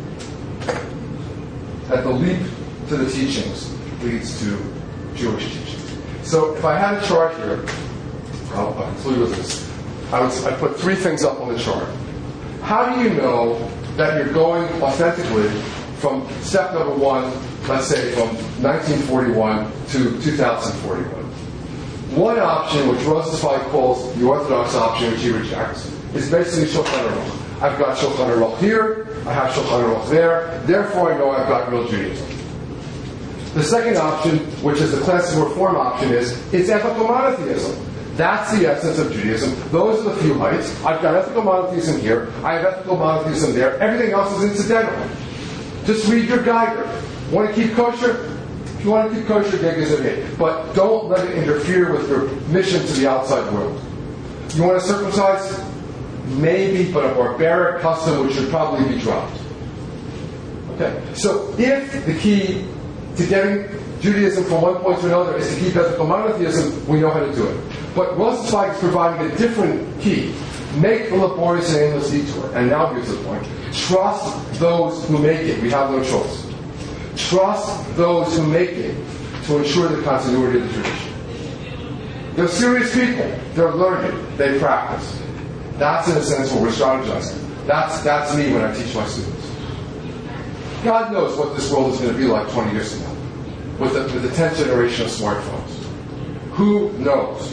that the leap to the teachings leads to Jewish teachings. So if I had a chart here, I'll conclude with this. I put 3 things up on the chart. How do you know that you're going authentically from step number 1, let's say from 1941 to 2041? One option, which Rosenzweig calls the Orthodox option, which he rejects, is basically Shulchan Aruch. I've got Shulchan Aruch here, I have Shulchan Aruch there, therefore I know I've got real Judaism. The second option, which is the classical reform option, is it's ethical monotheism. That's the essence of Judaism. Those are the few heights. I've got ethical monotheism here, I have ethical monotheism there, everything else is incidental. Just read your Geiger. Want to keep kosher? If you want to keep kosher, gig is it. But don't let it interfere with your mission to the outside world. You want to circumcise? Maybe, but a barbaric custom which should probably be dropped. Okay. So if the key to getting Judaism from one point to another is to keep ethical monotheism, we know how to do it. But Rosenzweig is providing a different key. Make the laborious and aimless detour. And now here's the point. Trust those who make it. We have no choice. Trust those who make it to ensure the continuity of the tradition. They're serious people. They're learning. They practice. That's in a sense what we're strategizing. That's me when I teach my students. God knows what this world is going to be like 20 years from now with the 10th generation of smartphones. Who knows?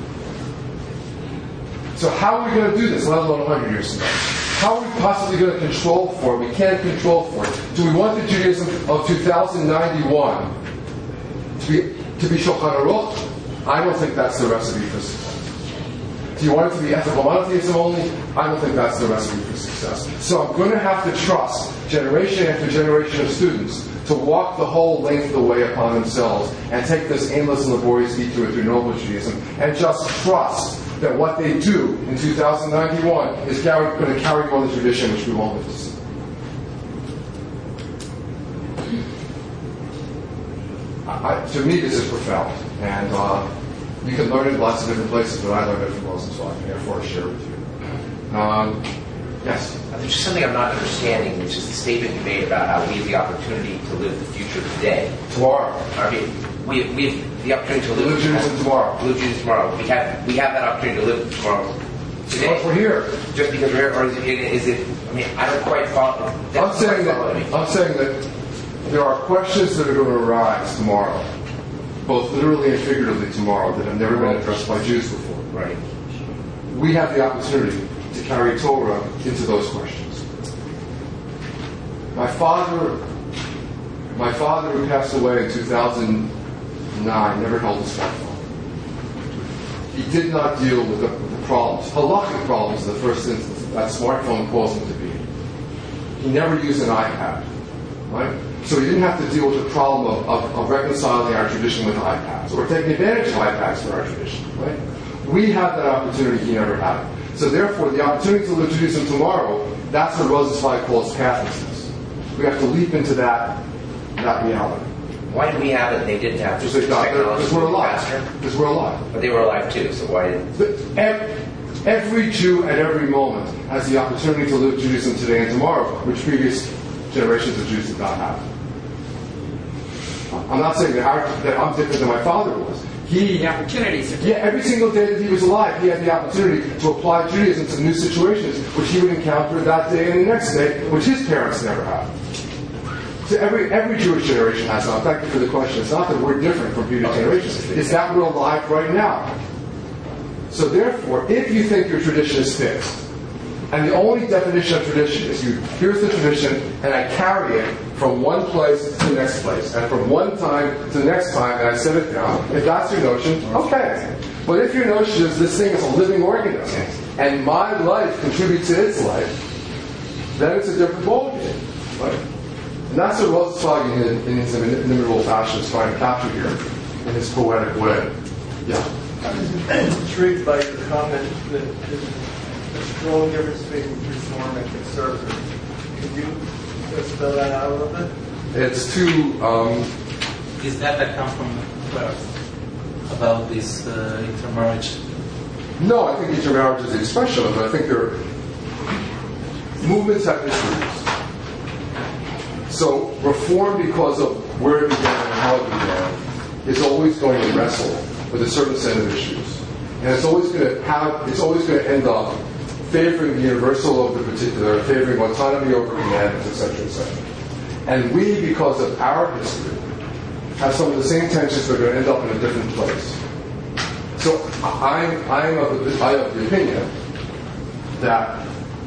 So how are we going to do this, let alone 100 years from now? How are we possibly going to control for it? We can't control for it. Do we want the Judaism of 2091 to be Shulchan Aruch? I don't think that's the recipe for success. Do you want it to be ethical monotheism only? I don't think that's the recipe for success. So I'm going to have to trust generation after generation of students to walk the whole length of the way upon themselves and take this aimless and laborious detour through noble Judaism and just trust that what they do in 2091 is going to carry on the tradition which we won't live to see. To me, this is profound, and you can learn it in lots of different places, but I learned it from Rosenzweig, and therefore I share it with you. Yes? There's just something I'm not understanding, which is the statement you made about how we have the opportunity to live the future today. Tomorrow. I mean, we have the opportunity to live Judaism tomorrow. Live Judaism tomorrow. We have that opportunity to live tomorrow. Today. Because we're here. Just because we're here, or is it? I mean, I don't quite follow. I'm saying that there are questions that are going to arise tomorrow, both literally and figuratively tomorrow, that have never been addressed by Jews before. Right. We have the opportunity to carry Torah into those questions. My father who passed away in 2009, never held a smartphone. He did not deal with the problems, halakhic problems in the first instance that smartphone caused him to be. He never used an iPad, right? So he didn't have to deal with the problem of reconciling our tradition with iPads or taking advantage of iPads for our tradition, right? We have that opportunity, he never had. So therefore, the opportunity to live Judaism tomorrow, that's what Rosenzweig calls Catholicism. We have to leap into that reality. Why do we have it and they didn't have it? Because we're alive. Because we're alive. But they were alive too, so why didn't... Every Jew at every moment has the opportunity to live Judaism today and tomorrow, which previous generations of Jews did not have. I'm not saying that I'm different than my father was. The opportunities are different. Yeah, every single day that he was alive, he had the opportunity to apply Judaism to new situations, which he would encounter that day and the next day, which his parents never had. So every Jewish generation has that. Thank you for the question. It's not that we're different from previous generations. It's that we're alive right now. So therefore, if you think your tradition is fixed, and the only definition of tradition is here's the tradition, and I carry it from one place to the next place, and from one time to the next time, and I set it down. If that's your notion, okay. But if your notion is this thing is a living organism, and my life contributes to its life, then it's a different ballgame, right? And that's what Rosenzweig in his inimitable fashion is trying to capture here in his poetic way. Yeah. I'm intrigued by your comment that there's a strong difference between reform and conservative. Could you spell that out a little bit? It's too... Is that come from birth? About this intermarriage? No, I think intermarriage is the expression of it. I think movements have histories. So reform, because of where it began and how it began, is always going to wrestle with a certain set of issues, and it's always going to end up favoring the universal over the particular, favoring autonomy over commandments, etc., etc. And we, because of our history, have some of the same tensions that are going to end up in a different place. So I'm of the opinion that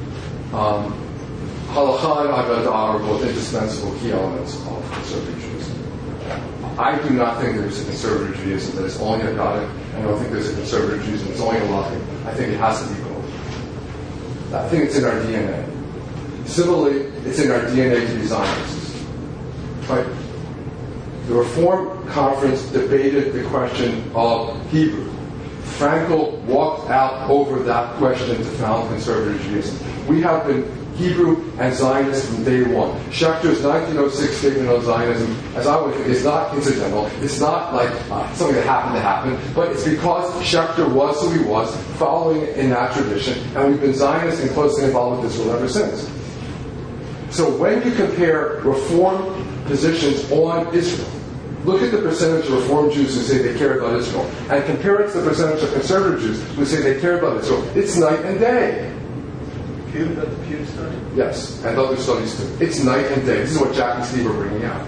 halakha and avodah are both indispensable key elements of conservative Judaism. I do not think there's a conservative Judaism that is only Haggadah. I don't think there's a conservative Judaism that's only halachic. I think it has to be both. I think it's in our DNA. Similarly, it's in our DNA to be Zionists. Right? The Reform Conference debated the question of Hebrew. Frankel walked out over that question to found conservative Judaism. We have been Hebrew and Zionist from day one. Schechter's 1906 statement on Zionism, as I would think, is not incidental. It's not like something that happened to happen, but it's because Schechter was who he was, following in that tradition, and we've been Zionists and closely involved with Israel ever since. So when you compare Reform positions on Israel, look at the percentage of Reform Jews who say they care about Israel, and compare it to the percentage of conservative Jews who say they care about Israel. It's night and day. The Pew study? Yes, and other studies too. It's night and day. This is what Jack and Steve are bringing out.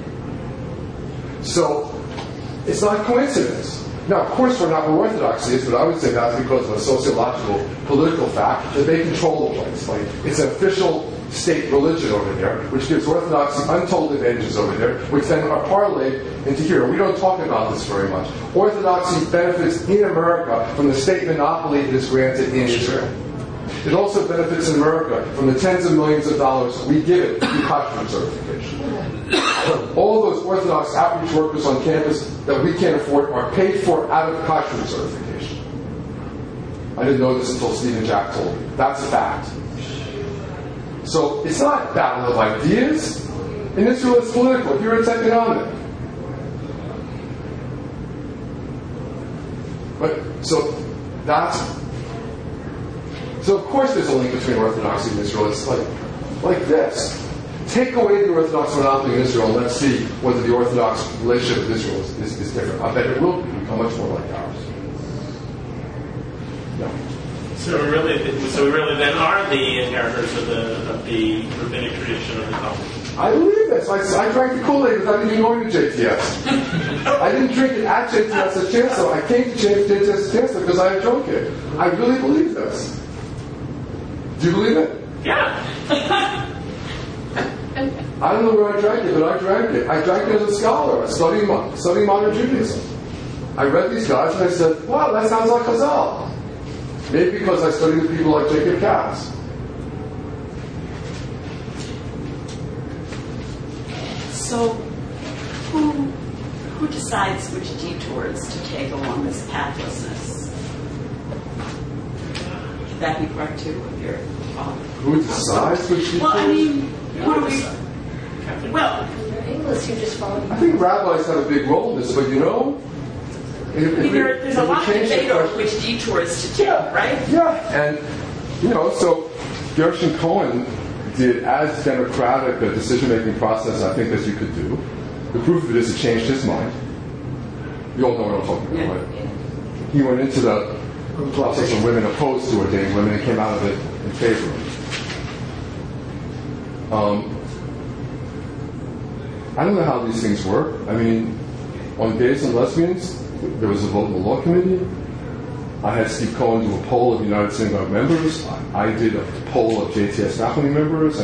So, it's not coincidence. Now, of course, we're not orthodoxies, but I would say that's because of a sociological, political fact that they control the place. Like, it's an official state religion over there, which gives orthodoxy untold advantages over there, which then are parlayed into here. We don't talk about this very much. Orthodoxy benefits in America from the state monopoly it is granted in Israel. It also benefits in America from the tens of millions of dollars we give it through Kashrut certification. All those Orthodox outreach workers on campus that we can't afford are paid for out of Kashrut certification. I didn't know this until Steve and Jack told me. That's a fact. So it's not a battle of ideas. In Israel, it's political. Here, it's economic. But so of course there's a link between Orthodoxy and Israel. It's like this. Take away the Orthodox monopoly in Israel and let's see whether the Orthodox relationship with Israel is different. I bet it will become much more like ours. No. So we really then are the inheritors of the rabbinic tradition of the Talmud. I believe this. I drank the Kool-Aid without even going to JTS. I didn't drink it at JTS as chancellor. I came to JTS as chancellor because I had drunk it. I really believe this. Do you believe it? Yeah. I don't know where I drank it, but I drank it. I drank it as a scholar, studying modern Judaism. I read these guys and I said, wow, that sounds like Chazal. Maybe because I studied with people like Jacob Katz. So, who decides which detours to take along this pathlessness? Should that be part two of your thought? Who decides which detours? Well, I mean, who do we... Well... English, you just follow. I think rabbis have a big role in this, but you know... There's a lot of debate over which detours to take, right? Yeah, and, so Gershon Cohen did as democratic a decision-making process, I think, as you could do. The proof of it is it changed his mind. You all know what I'm talking about, right? He went into the process of women opposed to ordaining women and came out of it in favor of it. I don't know how these things work. I mean, on gays and lesbians, there was a vote in the law committee. I had Steve Cohen do a poll of United Synagogue members. I did a poll of JTS faculty members. I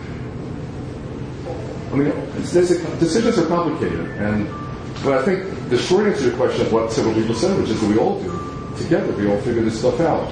mean, decisions are complicated. But I think the short answer to your question of what civil people said, which is that we all do together. We all figure this stuff out.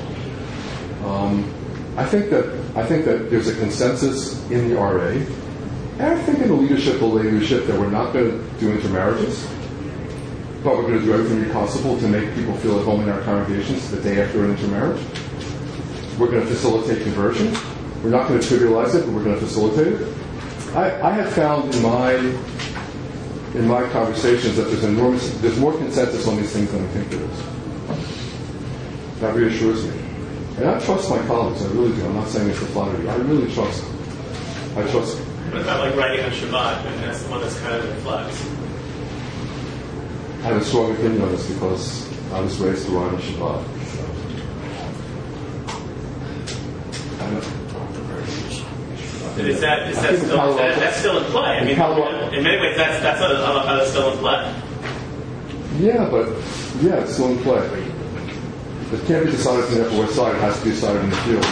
I think that there's a consensus in the RA, and I think in the leadership, the lay leadership, that we're not going to do intermarriages. But we're going to do everything possible to make people feel at home in our congregations the day after an intermarriage. We're going to facilitate conversion. We're not going to trivialize it, but we're going to facilitate it. I have found in my conversations that there's more consensus on these things than I think there is. That reassures me. And I trust my colleagues, I really do. I'm not saying this for flattery. I really trust them. I trust them. What about like writing on Shabbat? And that's the one that's kind of in flux. I have a strong opinion on this because I was raised to write on Shabbat. Is that still in play? I mean, in many ways, that's still in play. Yeah, it's still in play. It can't be decided from the Upper West Side. It has to be decided in the field.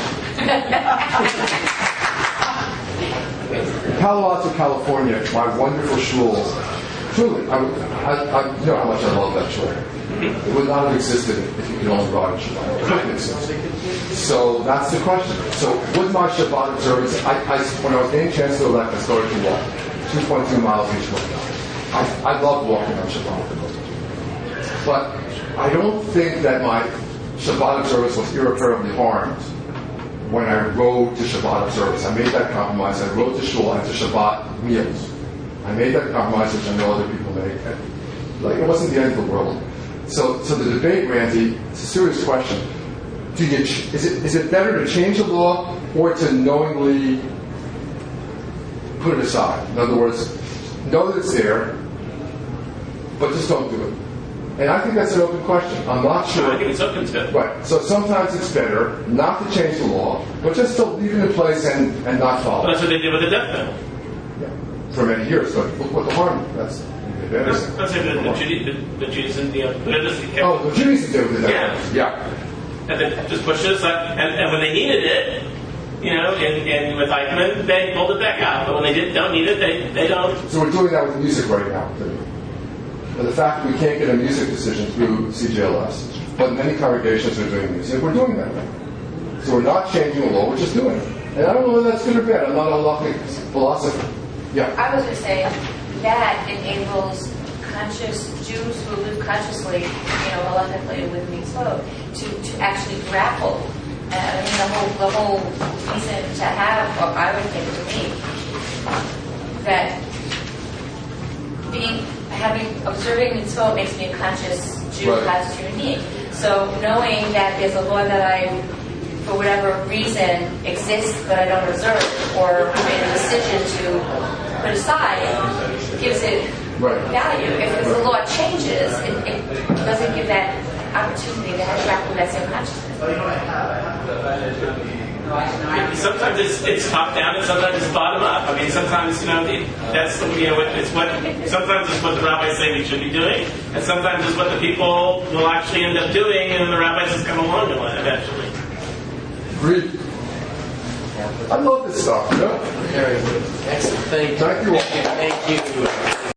Palo Alto, California, my wonderful shul. Truly, you know how much I love that shul. It would not have existed if you could only ride on Shabbat. It couldn't exist. So that's the question. So with my Shabbat observance, when I was named Chancellor-elect, I started to walk 2.2 miles each way. I love walking on Shabbat. But I don't think that my Shabbat observance was irreparably harmed when I rode to Shabbat observance. I made that compromise. I rode to shul after Shabbat meals. I made that compromise, which I know other people make. Like, it wasn't the end of the world. So the debate, Randy, it's a serious question. Is it better to change the law or to knowingly put it aside? In other words, know that it's there, but just don't do it. And I think that's an open question. I'm not sure. I think it's open to it. Right. So sometimes it's better not to change the law, but just to leave it in place and not follow. Well, that's what they did with the death penalty. Yeah. For many years. But look what the harm. That's embarrassing. Let's say the Jews and the the Jews did with the death penalty. Yeah. And then just pushed it aside. And when they needed it, and with Eichmann, they pulled it back out. But when they don't need it, they don't. So we're doing that with music right now. And the fact that we can't get a music decision through CJLS, but many congregations are doing music, we're doing that now. So we're not changing the law, we're just doing it. And I don't know whether that's good or bad. I'm not a halachic philosopher. Yeah. I was going to say that enables conscious Jews who live consciously, halachically with mitzvot, to actually grapple. The whole reason to have, or I would think to me, that observing mitzvot makes me a conscious Jew, right. Conscious human being. So knowing that there's a law that I, for whatever reason, exists but I don't observe, or made a decision to put aside, gives it value. If the law changes, it doesn't give that opportunity to interact with that same consciousness. Sometimes it's top down, and sometimes it's bottom up. I mean, sometimes that's sometimes it's what the rabbis say we should be doing, and sometimes it's what the people will actually end up doing, and the rabbis just come along eventually. Agreed. I love this stuff. Excellent. Thank you. Thank you all. Thank you.